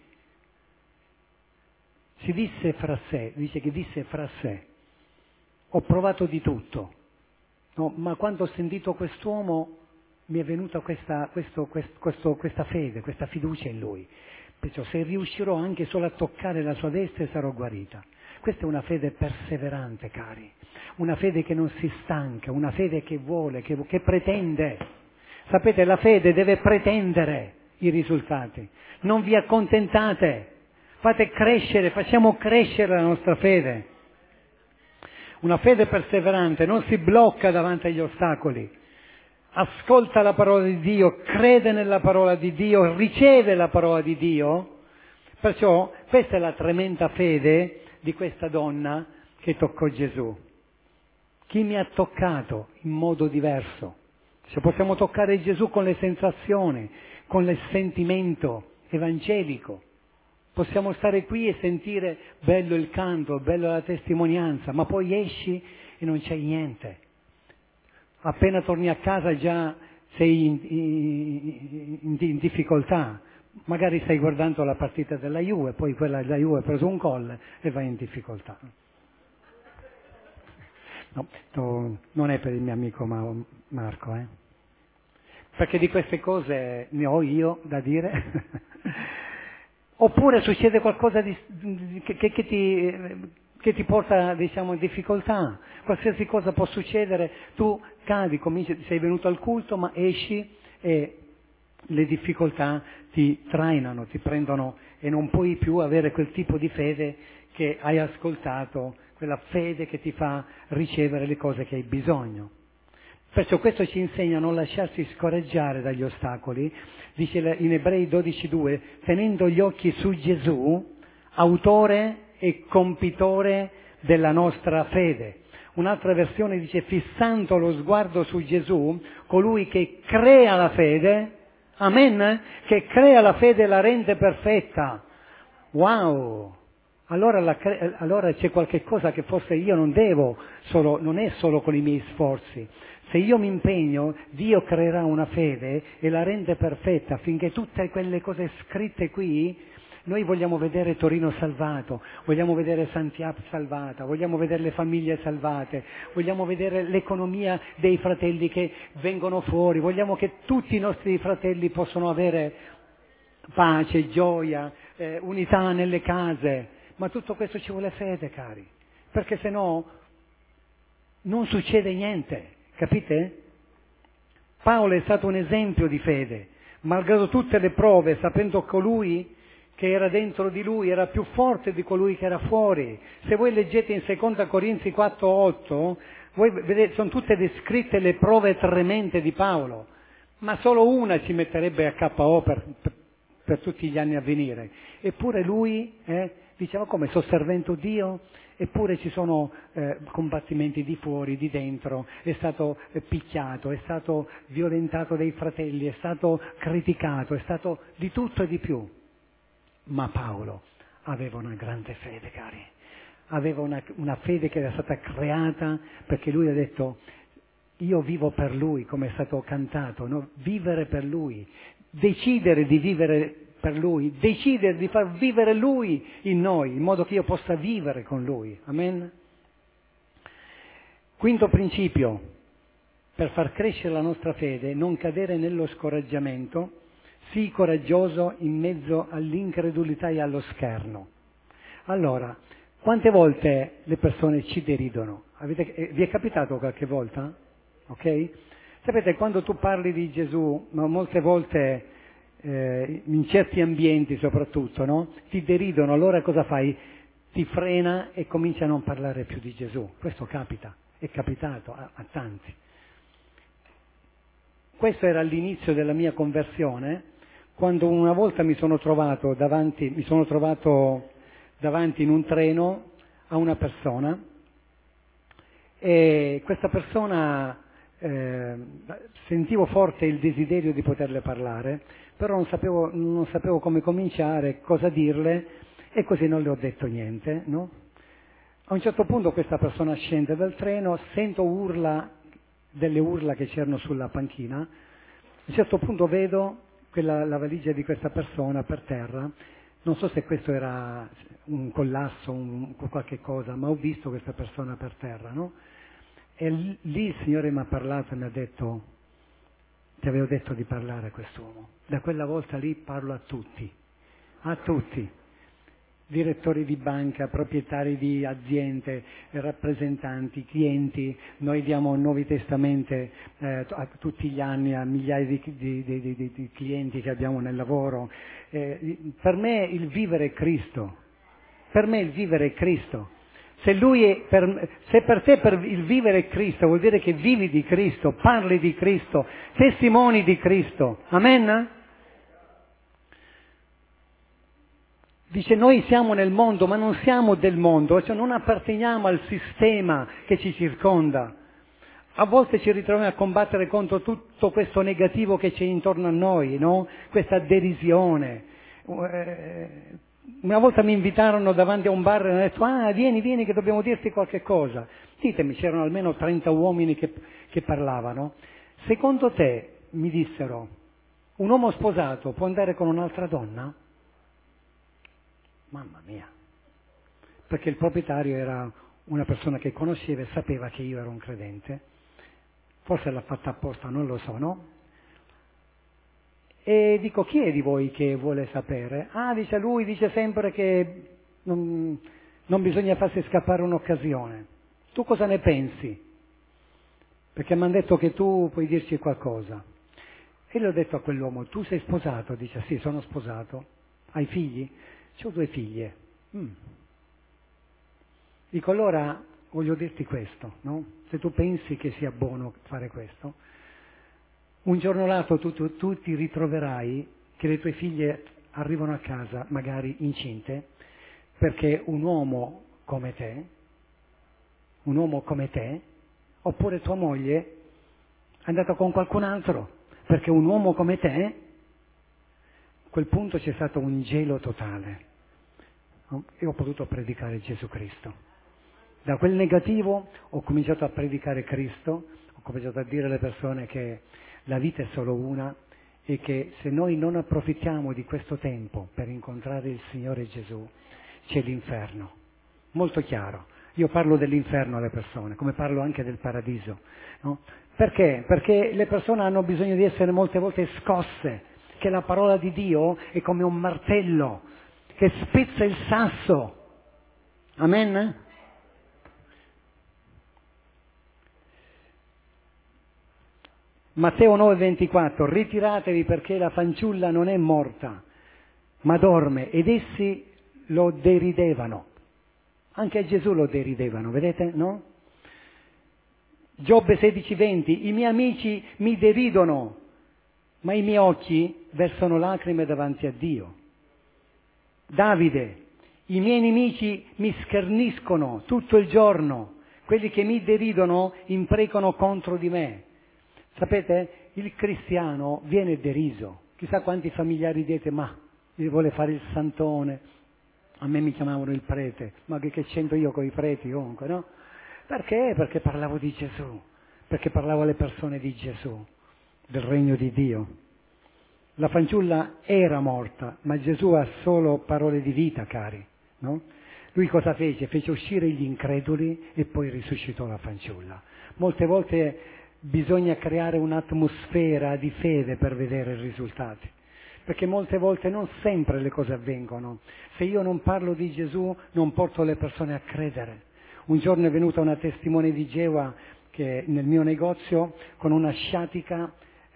Si disse fra sé, dice che disse fra sé, ho provato di tutto, no, ma quando ho sentito quest'uomo mi è venuta questa fede, questa fiducia in lui. Perciò se riuscirò anche solo a toccare la sua veste sarò guarita. Questa è una fede perseverante, cari, una fede che non si stanca, una fede che vuole, che pretende. Sapete, la fede deve pretendere i risultati, non vi accontentate. Fate crescere, facciamo crescere la nostra fede. Una fede perseverante non si blocca davanti agli ostacoli. Ascolta la parola di Dio, crede nella parola di Dio, riceve la parola di Dio. Perciò questa è la tremenda fede di questa donna che toccò Gesù. Chi mi ha toccato in modo diverso? Se possiamo toccare Gesù con le sensazioni, con il sentimento evangelico. Possiamo stare qui e sentire bello il canto, bello la testimonianza, ma poi esci e non c'è niente. Appena torni a casa già sei in difficoltà. Magari stai guardando la partita della Juve, poi quella della Juve ha preso un gol e vai in difficoltà. No, non è per il mio amico Marco, perché di queste cose ne ho io da dire. Oppure succede qualcosa che ti porta, diciamo, in difficoltà. Qualsiasi cosa può succedere, tu cadi, sei venuto al culto, ma esci e le difficoltà ti trainano, ti prendono e non puoi più avere quel tipo di fede che hai ascoltato, quella fede che ti fa ricevere le cose che hai bisogno. Perciò questo ci insegna a non lasciarsi scoraggiare dagli ostacoli. Dice in Ebrei 12,2, tenendo gli occhi su Gesù, autore e compitore della nostra fede. Un'altra versione dice, fissando lo sguardo su Gesù, colui che crea la fede, amen, che crea la fede e la rende perfetta. Wow! Allora c'è qualche cosa che forse io non devo, non è solo con i miei sforzi. Se io mi impegno, Dio creerà una fede e la rende perfetta affinché tutte quelle cose scritte qui, noi vogliamo vedere Torino salvato, vogliamo vedere Santiago salvata, vogliamo vedere le famiglie salvate, vogliamo vedere l'economia dei fratelli che vengono fuori, vogliamo che tutti i nostri fratelli possano avere pace, gioia, unità nelle case. ma tutto questo ci vuole fede, cari, perché se no non succede niente, capite? Paolo è stato un esempio di fede, malgrado tutte le prove, sapendo che colui che era dentro di lui era più forte di colui che era fuori. Se voi leggete in 2 Corinzi 4:8, voi vedete, sono tutte descritte le prove tremende di Paolo, ma solo una ci metterebbe a KO per tutti gli anni a venire. Eppure lui diceva come sosservento Dio, eppure ci sono combattimenti di fuori, di dentro, è stato picchiato, è stato violentato dai fratelli, è stato criticato, è stato di tutto e di più. Ma Paolo aveva una grande fede, cari, aveva una fede che era stata creata perché lui ha detto: io vivo per lui, come è stato cantato, no? Vivere per lui, decidere di vivere per lui, decidere di far vivere lui in noi, in modo che io possa vivere con lui. Amen? Quinto principio, per far crescere la nostra fede, non cadere nello scoraggiamento, sii coraggioso in mezzo all'incredulità e allo scherno. Allora, quante volte le persone ci deridono? Vi è capitato qualche volta? Ok? Sapete, quando tu parli di Gesù, molte volte in certi ambienti soprattutto, no? Ti deridono, allora cosa fai? Ti frena e cominci a non parlare più di Gesù. Questo capita, è capitato a tanti. Questo era l'inizio della mia conversione, quando una volta mi sono trovato davanti in un treno a una persona, e questa persona sentivo forte il desiderio di poterle parlare, però non sapevo come cominciare, cosa dirle, e così non le ho detto niente, no? A un certo punto questa persona scende dal treno, sento delle urla che c'erano sulla panchina. A un certo punto vedo la valigia di questa persona per terra, non so se questo era un collasso, qualche cosa, ma ho visto questa persona per terra, no? E lì il Signore mi ha parlato e mi ha detto: ti avevo detto di parlare a quest'uomo. Da quella volta lì parlo a tutti, direttori di banca, proprietari di aziende, rappresentanti, clienti. Noi diamo Nuovi Testamenti tutti gli anni a migliaia di clienti che abbiamo nel lavoro. Per me il vivere è Cristo. Se per te il vivere è Cristo, vuol dire che vivi di Cristo, parli di Cristo, testimoni di Cristo. Amen? Dice: noi siamo nel mondo, ma non siamo del mondo, cioè non apparteniamo al sistema che ci circonda. A volte ci ritroviamo a combattere contro tutto questo negativo che c'è intorno a noi, no? Questa derisione. Una volta mi invitarono davanti a un bar e hanno detto: vieni che dobbiamo dirti qualche cosa. Ditemi, c'erano almeno 30 uomini che parlavano. Secondo te, mi dissero, un uomo sposato può andare con un'altra donna? Mamma mia, perché il proprietario era una persona che conosceva e sapeva che io ero un credente, forse l'ha fatta apposta, non lo so, no? E dico: chi è di voi che vuole sapere? Dice, lui dice sempre che non bisogna farsi scappare un'occasione. Tu cosa ne pensi? Perché mi hanno detto che tu puoi dirci qualcosa. E le ho detto a quell'uomo: tu sei sposato? Dice: sì, sono sposato. Hai figli? C'ho 2 figlie. Dico: allora voglio dirti questo, no? Se tu pensi che sia buono fare questo, un giorno l'altro tu ti ritroverai che le tue figlie arrivano a casa magari incinte, perché un uomo come te, oppure tua moglie è andata con qualcun altro, perché un uomo come te. A quel punto c'è stato un gelo totale, no? E ho potuto predicare Gesù Cristo. Da quel negativo ho cominciato a predicare Cristo, ho cominciato a dire alle persone che la vita è solo una e che se noi non approfittiamo di questo tempo per incontrare il Signore Gesù, c'è l'inferno. Molto chiaro. Io parlo dell'inferno alle persone, come parlo anche del paradiso, no? Perché? Perché le persone hanno bisogno di essere molte volte scosse, che la parola di Dio è come un martello che spezza il sasso. Amen? Matteo 9,24, ritiratevi perché la fanciulla non è morta, ma dorme, ed essi lo deridevano. Anche a Gesù lo deridevano, vedete, no? Giobbe 16,20, i miei amici mi deridono, ma i miei occhi versano lacrime davanti a Dio. Davide, i miei nemici mi scherniscono tutto il giorno, quelli che mi deridono imprecano contro di me. Sapete, il cristiano viene deriso. Chissà quanti familiari dite, ma mi vuole fare il santone, a me mi chiamavano il prete, ma che c'entro io con i preti comunque, no? Perché? Perché parlavo di Gesù, perché parlavo alle persone di Gesù, del regno di Dio. La fanciulla era morta, ma Gesù ha solo parole di vita, cari, no? Lui cosa fece? Fece uscire gli increduli e poi risuscitò la fanciulla. Molte volte bisogna creare un'atmosfera di fede per vedere i risultati, perché molte volte non sempre le cose avvengono. Se io non parlo di Gesù, non porto le persone a credere. Un giorno è venuta una testimone di Geova che nel mio negozio con una sciatica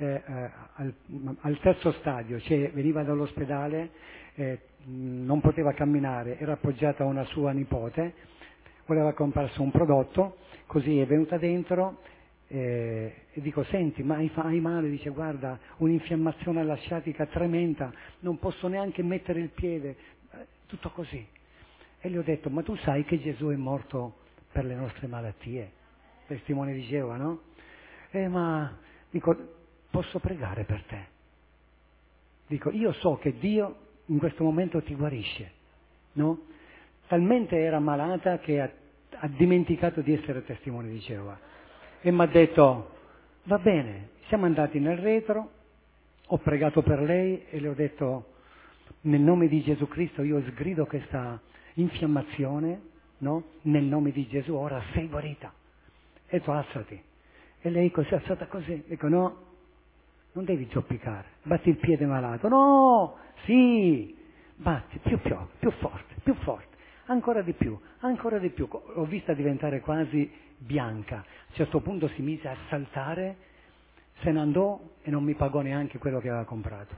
al terzo stadio, cioè veniva dall'ospedale, non poteva camminare, era appoggiata a una sua nipote, voleva comprarsi un prodotto, così è venuta dentro e dico, senti, ma hai male? Dice, guarda, un'infiammazione alla sciatica tremenda, non posso neanche mettere il piede, tutto così. E gli ho detto, ma tu sai che Gesù è morto per le nostre malattie? Testimone di Geova, no? Ma dico, posso pregare per te? Dico, io so che Dio in questo momento ti guarisce, no? Talmente era malata che ha dimenticato di essere testimone di Geova. E mi ha detto, va bene, siamo andati nel retro, ho pregato per lei e le ho detto, nel nome di Gesù Cristo io sgrido questa infiammazione, no? Nel nome di Gesù, ora sei guarita. E tu alzati. E lei così è alzata così. Dico, no, non devi zoppicare, batti il piede malato. No, sì, batti, più forte, ancora di più. L'ho vista diventare quasi bianca. A un certo punto si mise a saltare, se ne andò e non mi pagò neanche quello che aveva comprato.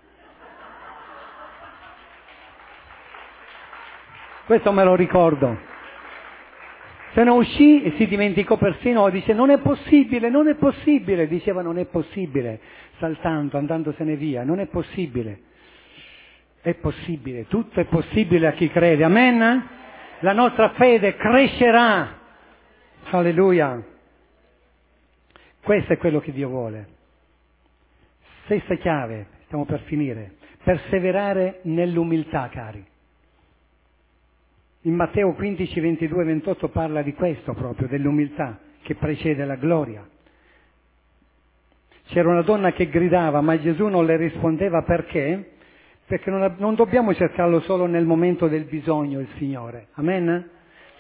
Questo me lo ricordo. Se ne uscì e si dimenticò persino, dice non è possibile, diceva non è possibile, saltando, andandosene via, non è possibile. È possibile, tutto è possibile a chi crede, amen? La nostra fede crescerà, alleluia. Questo è quello che Dio vuole. Sesta chiave, stiamo per finire, perseverare nell'umiltà, cari. In Matteo 15, 22, 28 parla di questo proprio, dell'umiltà che precede la gloria. C'era una donna che gridava, ma Gesù non le rispondeva perché? Perché non dobbiamo cercarlo solo nel momento del bisogno, il Signore. Amen?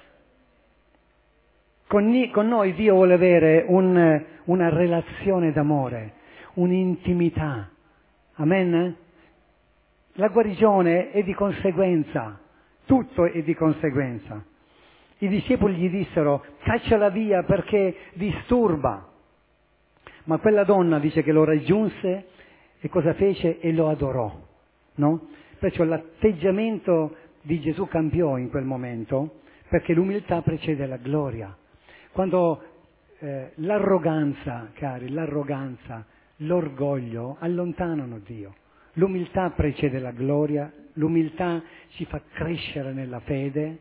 Con noi Dio vuole avere una relazione d'amore, un'intimità. Amen? La guarigione è di conseguenza. Tutto è di conseguenza. I discepoli gli dissero, cacciala via perché disturba. Ma quella donna dice che lo raggiunse e cosa fece? E lo adorò, no? Perciò l'atteggiamento di Gesù cambiò in quel momento, perché l'umiltà precede la gloria. Quando l'arroganza, cari, l'orgoglio allontanano Dio. L'umiltà precede la gloria, l'umiltà ci fa crescere nella fede.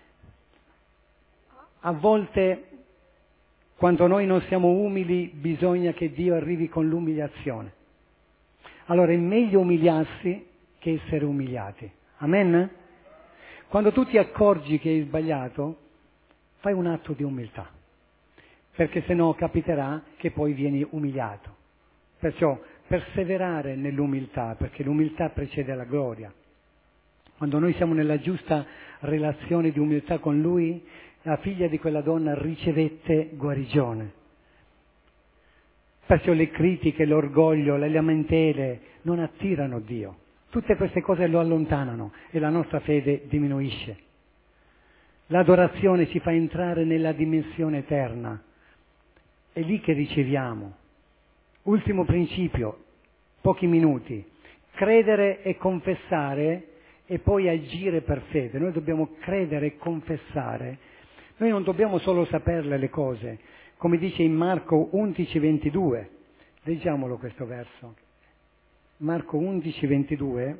A volte, quando noi non siamo umili, bisogna che Dio arrivi con l'umiliazione. Allora è meglio umiliarsi che essere umiliati. Amen? Quando tu ti accorgi che hai sbagliato, fai un atto di umiltà, perché se no capiterà che poi vieni umiliato. Perciò perseverare nell'umiltà, perché l'umiltà precede la gloria. Quando noi siamo nella giusta relazione di umiltà con Lui, la figlia di quella donna ricevette guarigione. Perciò le critiche, l'orgoglio, le lamentele non attirano Dio. Tutte queste cose lo allontanano e la nostra fede diminuisce. L'adorazione ci fa entrare nella dimensione eterna. È lì che riceviamo. Ultimo principio, pochi minuti. Credere e confessare e poi agire per fede. Noi dobbiamo credere e confessare. Noi non dobbiamo solo saperle le cose. Come dice in Marco 11:22. Leggiamolo questo verso. Marco 11:22.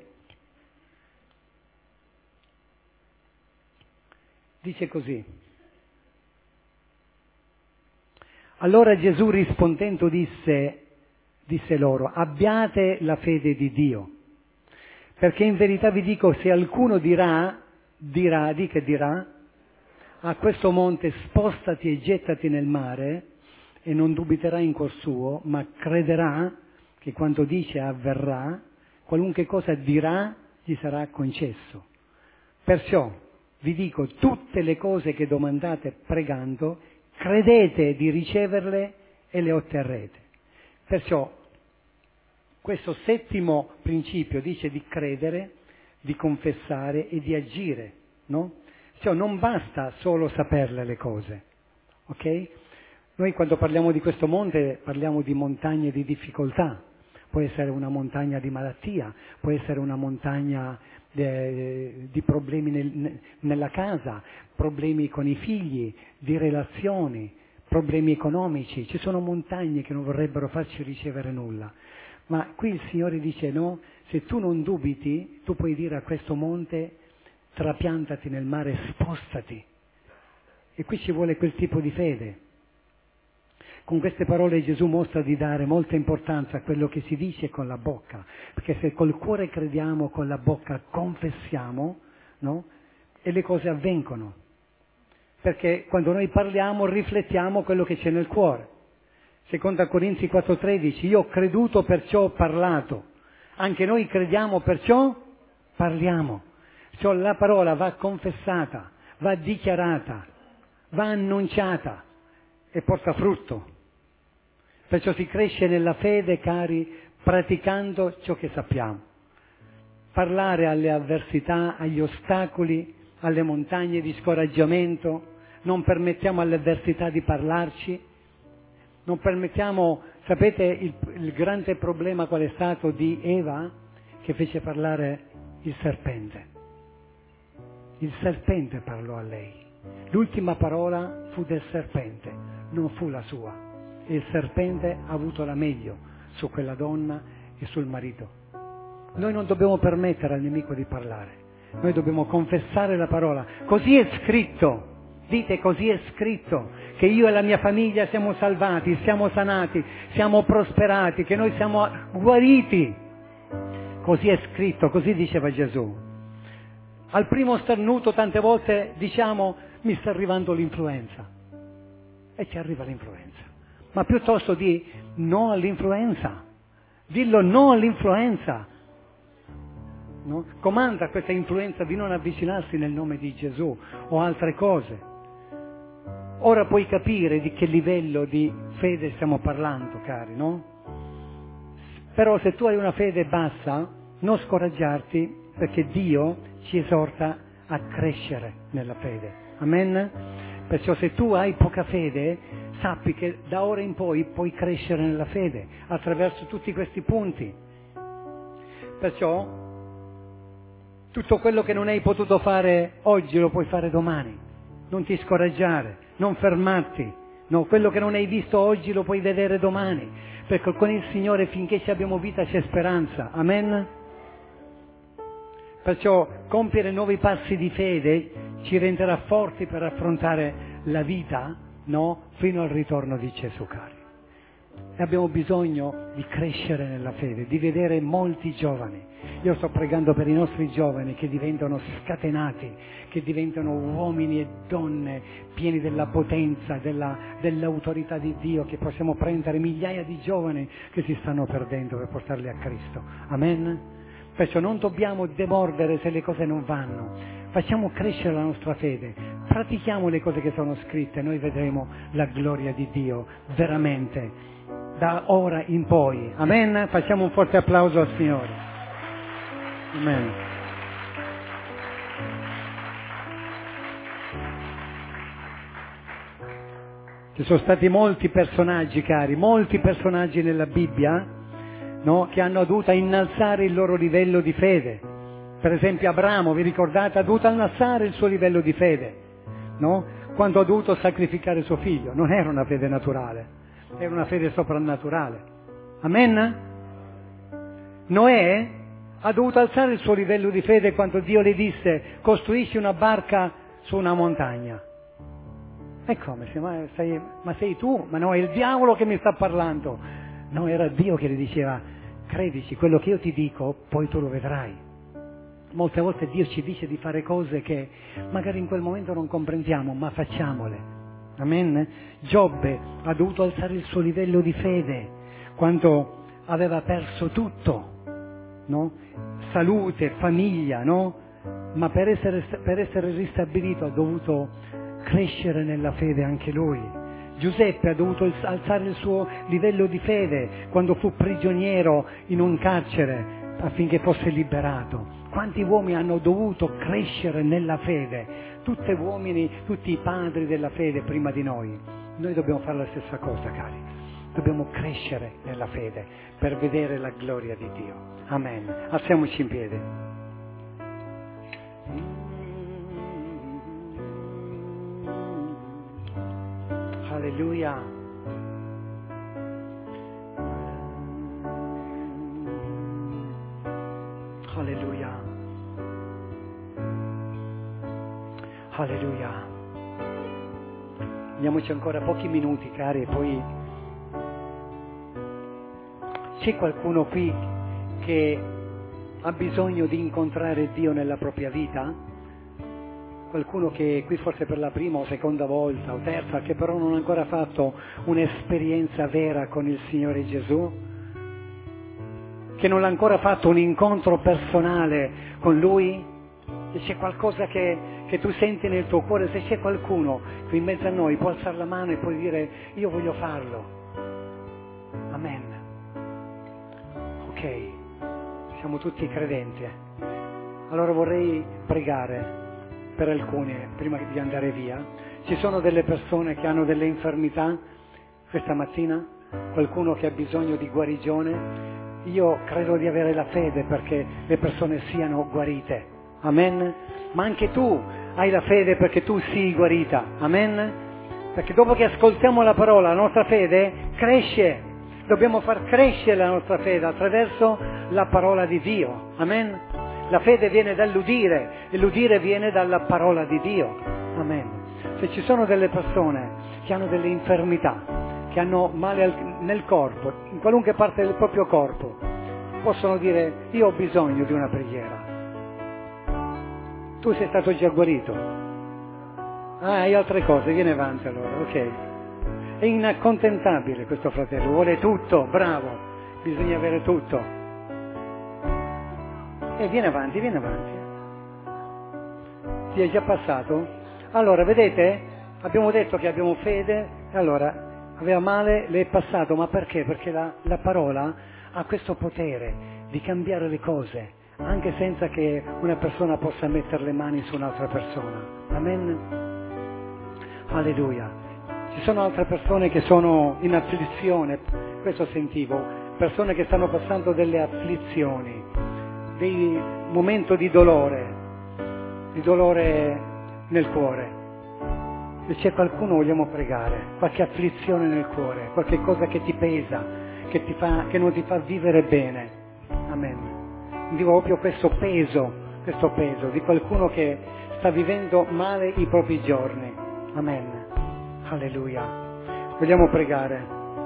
Dice così. Allora Gesù rispondendo disse loro, abbiate la fede di Dio, perché in verità vi dico, se alcuno dirà a questo monte spostati e gettati nel mare, e non dubiterà in cuor suo, ma crederà che quanto dice avverrà, qualunque cosa dirà gli sarà concesso. Perciò vi dico, tutte le cose che domandate pregando, credete di riceverle e le otterrete. Perciò questo settimo principio dice di credere, di confessare e di agire, no? Cioè non basta solo saperle le cose, ok? Noi quando parliamo di questo monte parliamo di montagne di difficoltà, può essere una montagna di malattia, può essere una montagna di problemi nella casa, problemi con i figli, di relazioni, problemi economici. Ci sono montagne che non vorrebbero farci ricevere nulla. Ma qui il Signore dice no, se tu non dubiti, tu puoi dire a questo monte trapiantati nel mare, spostati. E qui ci vuole quel tipo di fede. Con queste parole Gesù mostra di dare molta importanza a quello che si dice con la bocca, perché se col cuore crediamo, con la bocca confessiamo, no? E le cose avvengono. Perché quando noi parliamo riflettiamo quello che c'è nel cuore. Seconda Corinzi 4,13, io ho creduto perciò ho parlato. Anche noi crediamo perciò parliamo. Perciò la parola va confessata, va dichiarata, va annunciata e porta frutto. Perciò si cresce nella fede, cari, praticando ciò che sappiamo. Parlare alle avversità, agli ostacoli, alle montagne di scoraggiamento, non permettiamo alle avversità di parlarci, non permettiamo, sapete il grande problema qual è stato di Eva? Che fece parlare il serpente. Il serpente parlò a lei. L'ultima parola fu del serpente, non fu la sua. E il serpente ha avuto la meglio su quella donna e sul marito. Noi non dobbiamo permettere al nemico di parlare. Noi dobbiamo confessare la parola. Così è scritto. Dite, così è scritto, che io e la mia famiglia siamo salvati, siamo sanati, siamo prosperati, che noi siamo guariti. Così è scritto, così diceva Gesù. Al primo starnuto tante volte diciamo, mi sta arrivando l'influenza. E ci arriva l'influenza. Ma piuttosto di no all'influenza. Dillo no all'influenza. No? Comanda a questa influenza di non avvicinarsi nel nome di Gesù o altre cose. Ora puoi capire di che livello di fede stiamo parlando, cari, no? Però se tu hai una fede bassa, non scoraggiarti, perché Dio ci esorta a crescere nella fede. Amen? Perciò se tu hai poca fede, sappi che da ora in poi puoi crescere nella fede attraverso tutti questi punti. Perciò tutto quello che non hai potuto fare oggi lo puoi fare domani. Non ti scoraggiare, non fermarti. No, quello che non hai visto oggi lo puoi vedere domani. Perché con il Signore finché ci abbiamo vita c'è speranza. Amen? Perciò compiere nuovi passi di fede ci renderà forti per affrontare la vita, no? Fino al ritorno di Gesù, cari. E abbiamo bisogno di crescere nella fede, di vedere molti giovani. Io sto pregando per i nostri giovani che diventano scatenati, che diventano uomini e donne pieni della potenza, dell'autorità di Dio, che possiamo prendere migliaia di giovani che si stanno perdendo per portarli a Cristo. Amen? Perciò non dobbiamo demordere se le cose non vanno. Facciamo crescere la nostra fede, pratichiamo le cose che sono scritte e noi vedremo la gloria di Dio veramente da ora in poi. Amen? Facciamo un forte applauso al Signore. Amen. Ci sono stati molti personaggi, cari, molti personaggi nella Bibbia, no? Che hanno dovuto innalzare il loro livello di fede. Per esempio Abramo, vi ricordate, ha dovuto innalzare il suo livello di fede, no? Quando ha dovuto sacrificare suo figlio. Non era una fede naturale, era una fede soprannaturale. Amen? Noè ha dovuto alzare il suo livello di fede quando Dio le disse: costruisci una barca su una montagna. E come? Ma sei tu? Ma no, è il diavolo che mi sta parlando. No, era Dio che le diceva: credici, quello che io ti dico, poi tu lo vedrai. Molte volte Dio ci dice di fare cose che magari in quel momento non comprendiamo, ma facciamole. Amen? Giobbe ha dovuto alzare il suo livello di fede quando aveva perso tutto, no? Salute, famiglia, no? Ma per essere ristabilito ha dovuto crescere nella fede anche lui. Giuseppe ha dovuto alzare il suo livello di fede quando fu prigioniero in un carcere affinché fosse liberato. Quanti uomini hanno dovuto crescere nella fede? Tutti uomini, tutti i padri della fede prima di noi. Noi dobbiamo fare la stessa cosa, cari. Dobbiamo crescere nella fede per vedere la gloria di Dio. Amen. Alziamoci in piedi. Alleluia. Alleluia. Alleluia. Diamoci ancora pochi minuti, cari, e poi c'è qualcuno qui che ha bisogno di incontrare Dio nella propria vita? Qualcuno che è qui forse per la prima o seconda volta o terza, che però non ha ancora fatto un'esperienza vera con il Signore Gesù? Che non ha ancora fatto un incontro personale con Lui? Se c'è qualcosa che tu senti nel tuo cuore, se c'è qualcuno qui in mezzo a noi, può alzare la mano e può dire: io voglio farlo. Amen. Ok, siamo tutti credenti. Allora vorrei pregare per alcuni prima di andare via. Ci sono delle persone che hanno delle infermità questa mattina? Qualcuno che ha bisogno di guarigione? Io credo di avere la fede perché le persone siano guarite. Amen? Ma anche tu hai la fede perché tu sii guarita. Amen? Perché dopo che ascoltiamo la parola, la nostra fede cresce. Dobbiamo far crescere la nostra fede attraverso la parola di Dio. Amen? La fede viene dall'udire e l'udire viene dalla parola di Dio. Amen. Se ci sono delle persone che hanno delle infermità, che hanno male nel corpo, in qualunque parte del proprio corpo, possono dire: io ho bisogno di una preghiera. Tu sei stato già guarito. Hai altre cose, vieni avanti allora, ok. È inaccontentabile questo fratello, vuole tutto, bravo, bisogna avere tutto. Vieni avanti, vieni avanti. Ti è già passato? Allora, vedete? Abbiamo detto che abbiamo fede, allora aveva male, le è passato, ma perché? Perché la parola ha questo potere di cambiare le cose, anche senza che una persona possa mettere le mani su un'altra persona. Amen? Alleluia. Ci sono altre persone che sono in afflizione, questo sentivo, persone che stanno passando delle afflizioni, dei momenti di dolore nel cuore. Se c'è qualcuno vogliamo pregare, qualche afflizione nel cuore, qualche cosa che ti pesa, che non ti fa vivere bene. Amen. Dico proprio questo peso di qualcuno che sta vivendo male i propri giorni. Amen. Alleluia. Vogliamo pregare.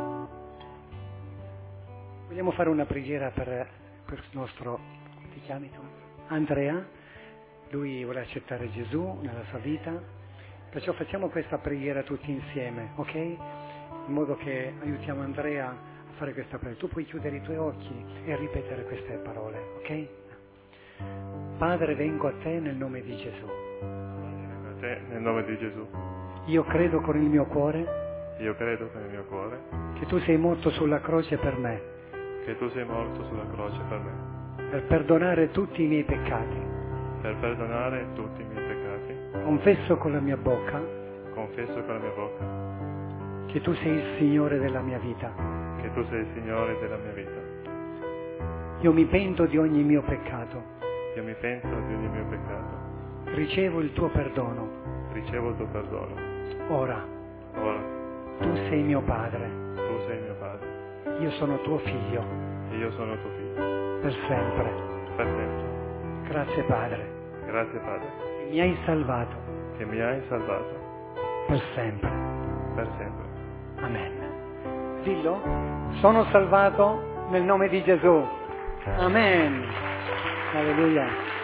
Vogliamo fare una preghiera per il nostro, ti chiami tu? Andrea. Lui vuole accettare Gesù nella sua vita. Perciò facciamo questa preghiera tutti insieme, ok? In modo che aiutiamo Andrea a fare questa preghiera. Tu puoi chiudere i tuoi occhi e ripetere queste parole, ok? Padre, vengo a te nel nome di Gesù. Vengo a te nel nome di Gesù. Io credo con il mio cuore. Io credo con il mio cuore. Che tu sei morto sulla croce per me. Che tu sei morto sulla croce per me. Per perdonare tutti i miei peccati. Per perdonare tutti i miei peccati. Confesso con la mia bocca che che tu sei il Signore della mia vita. che tu sei il Signore della mia vita. Io mi pento di ogni mio peccato. Io mi pento di ogni mio peccato. Ricevo il tuo perdono. Ricevo il tuo perdono. Ora, Ora, tu sei mio padre. tu sei mio padre. Io sono tuo figlio. E io sono tuo figlio. Per sempre. Per sempre. Grazie Padre. Grazie Padre, Che mi hai salvato. che mi hai salvato. Per sempre. Per sempre. Amen. Dillo. Sono salvato nel nome di Gesù. Amen. Alleluia.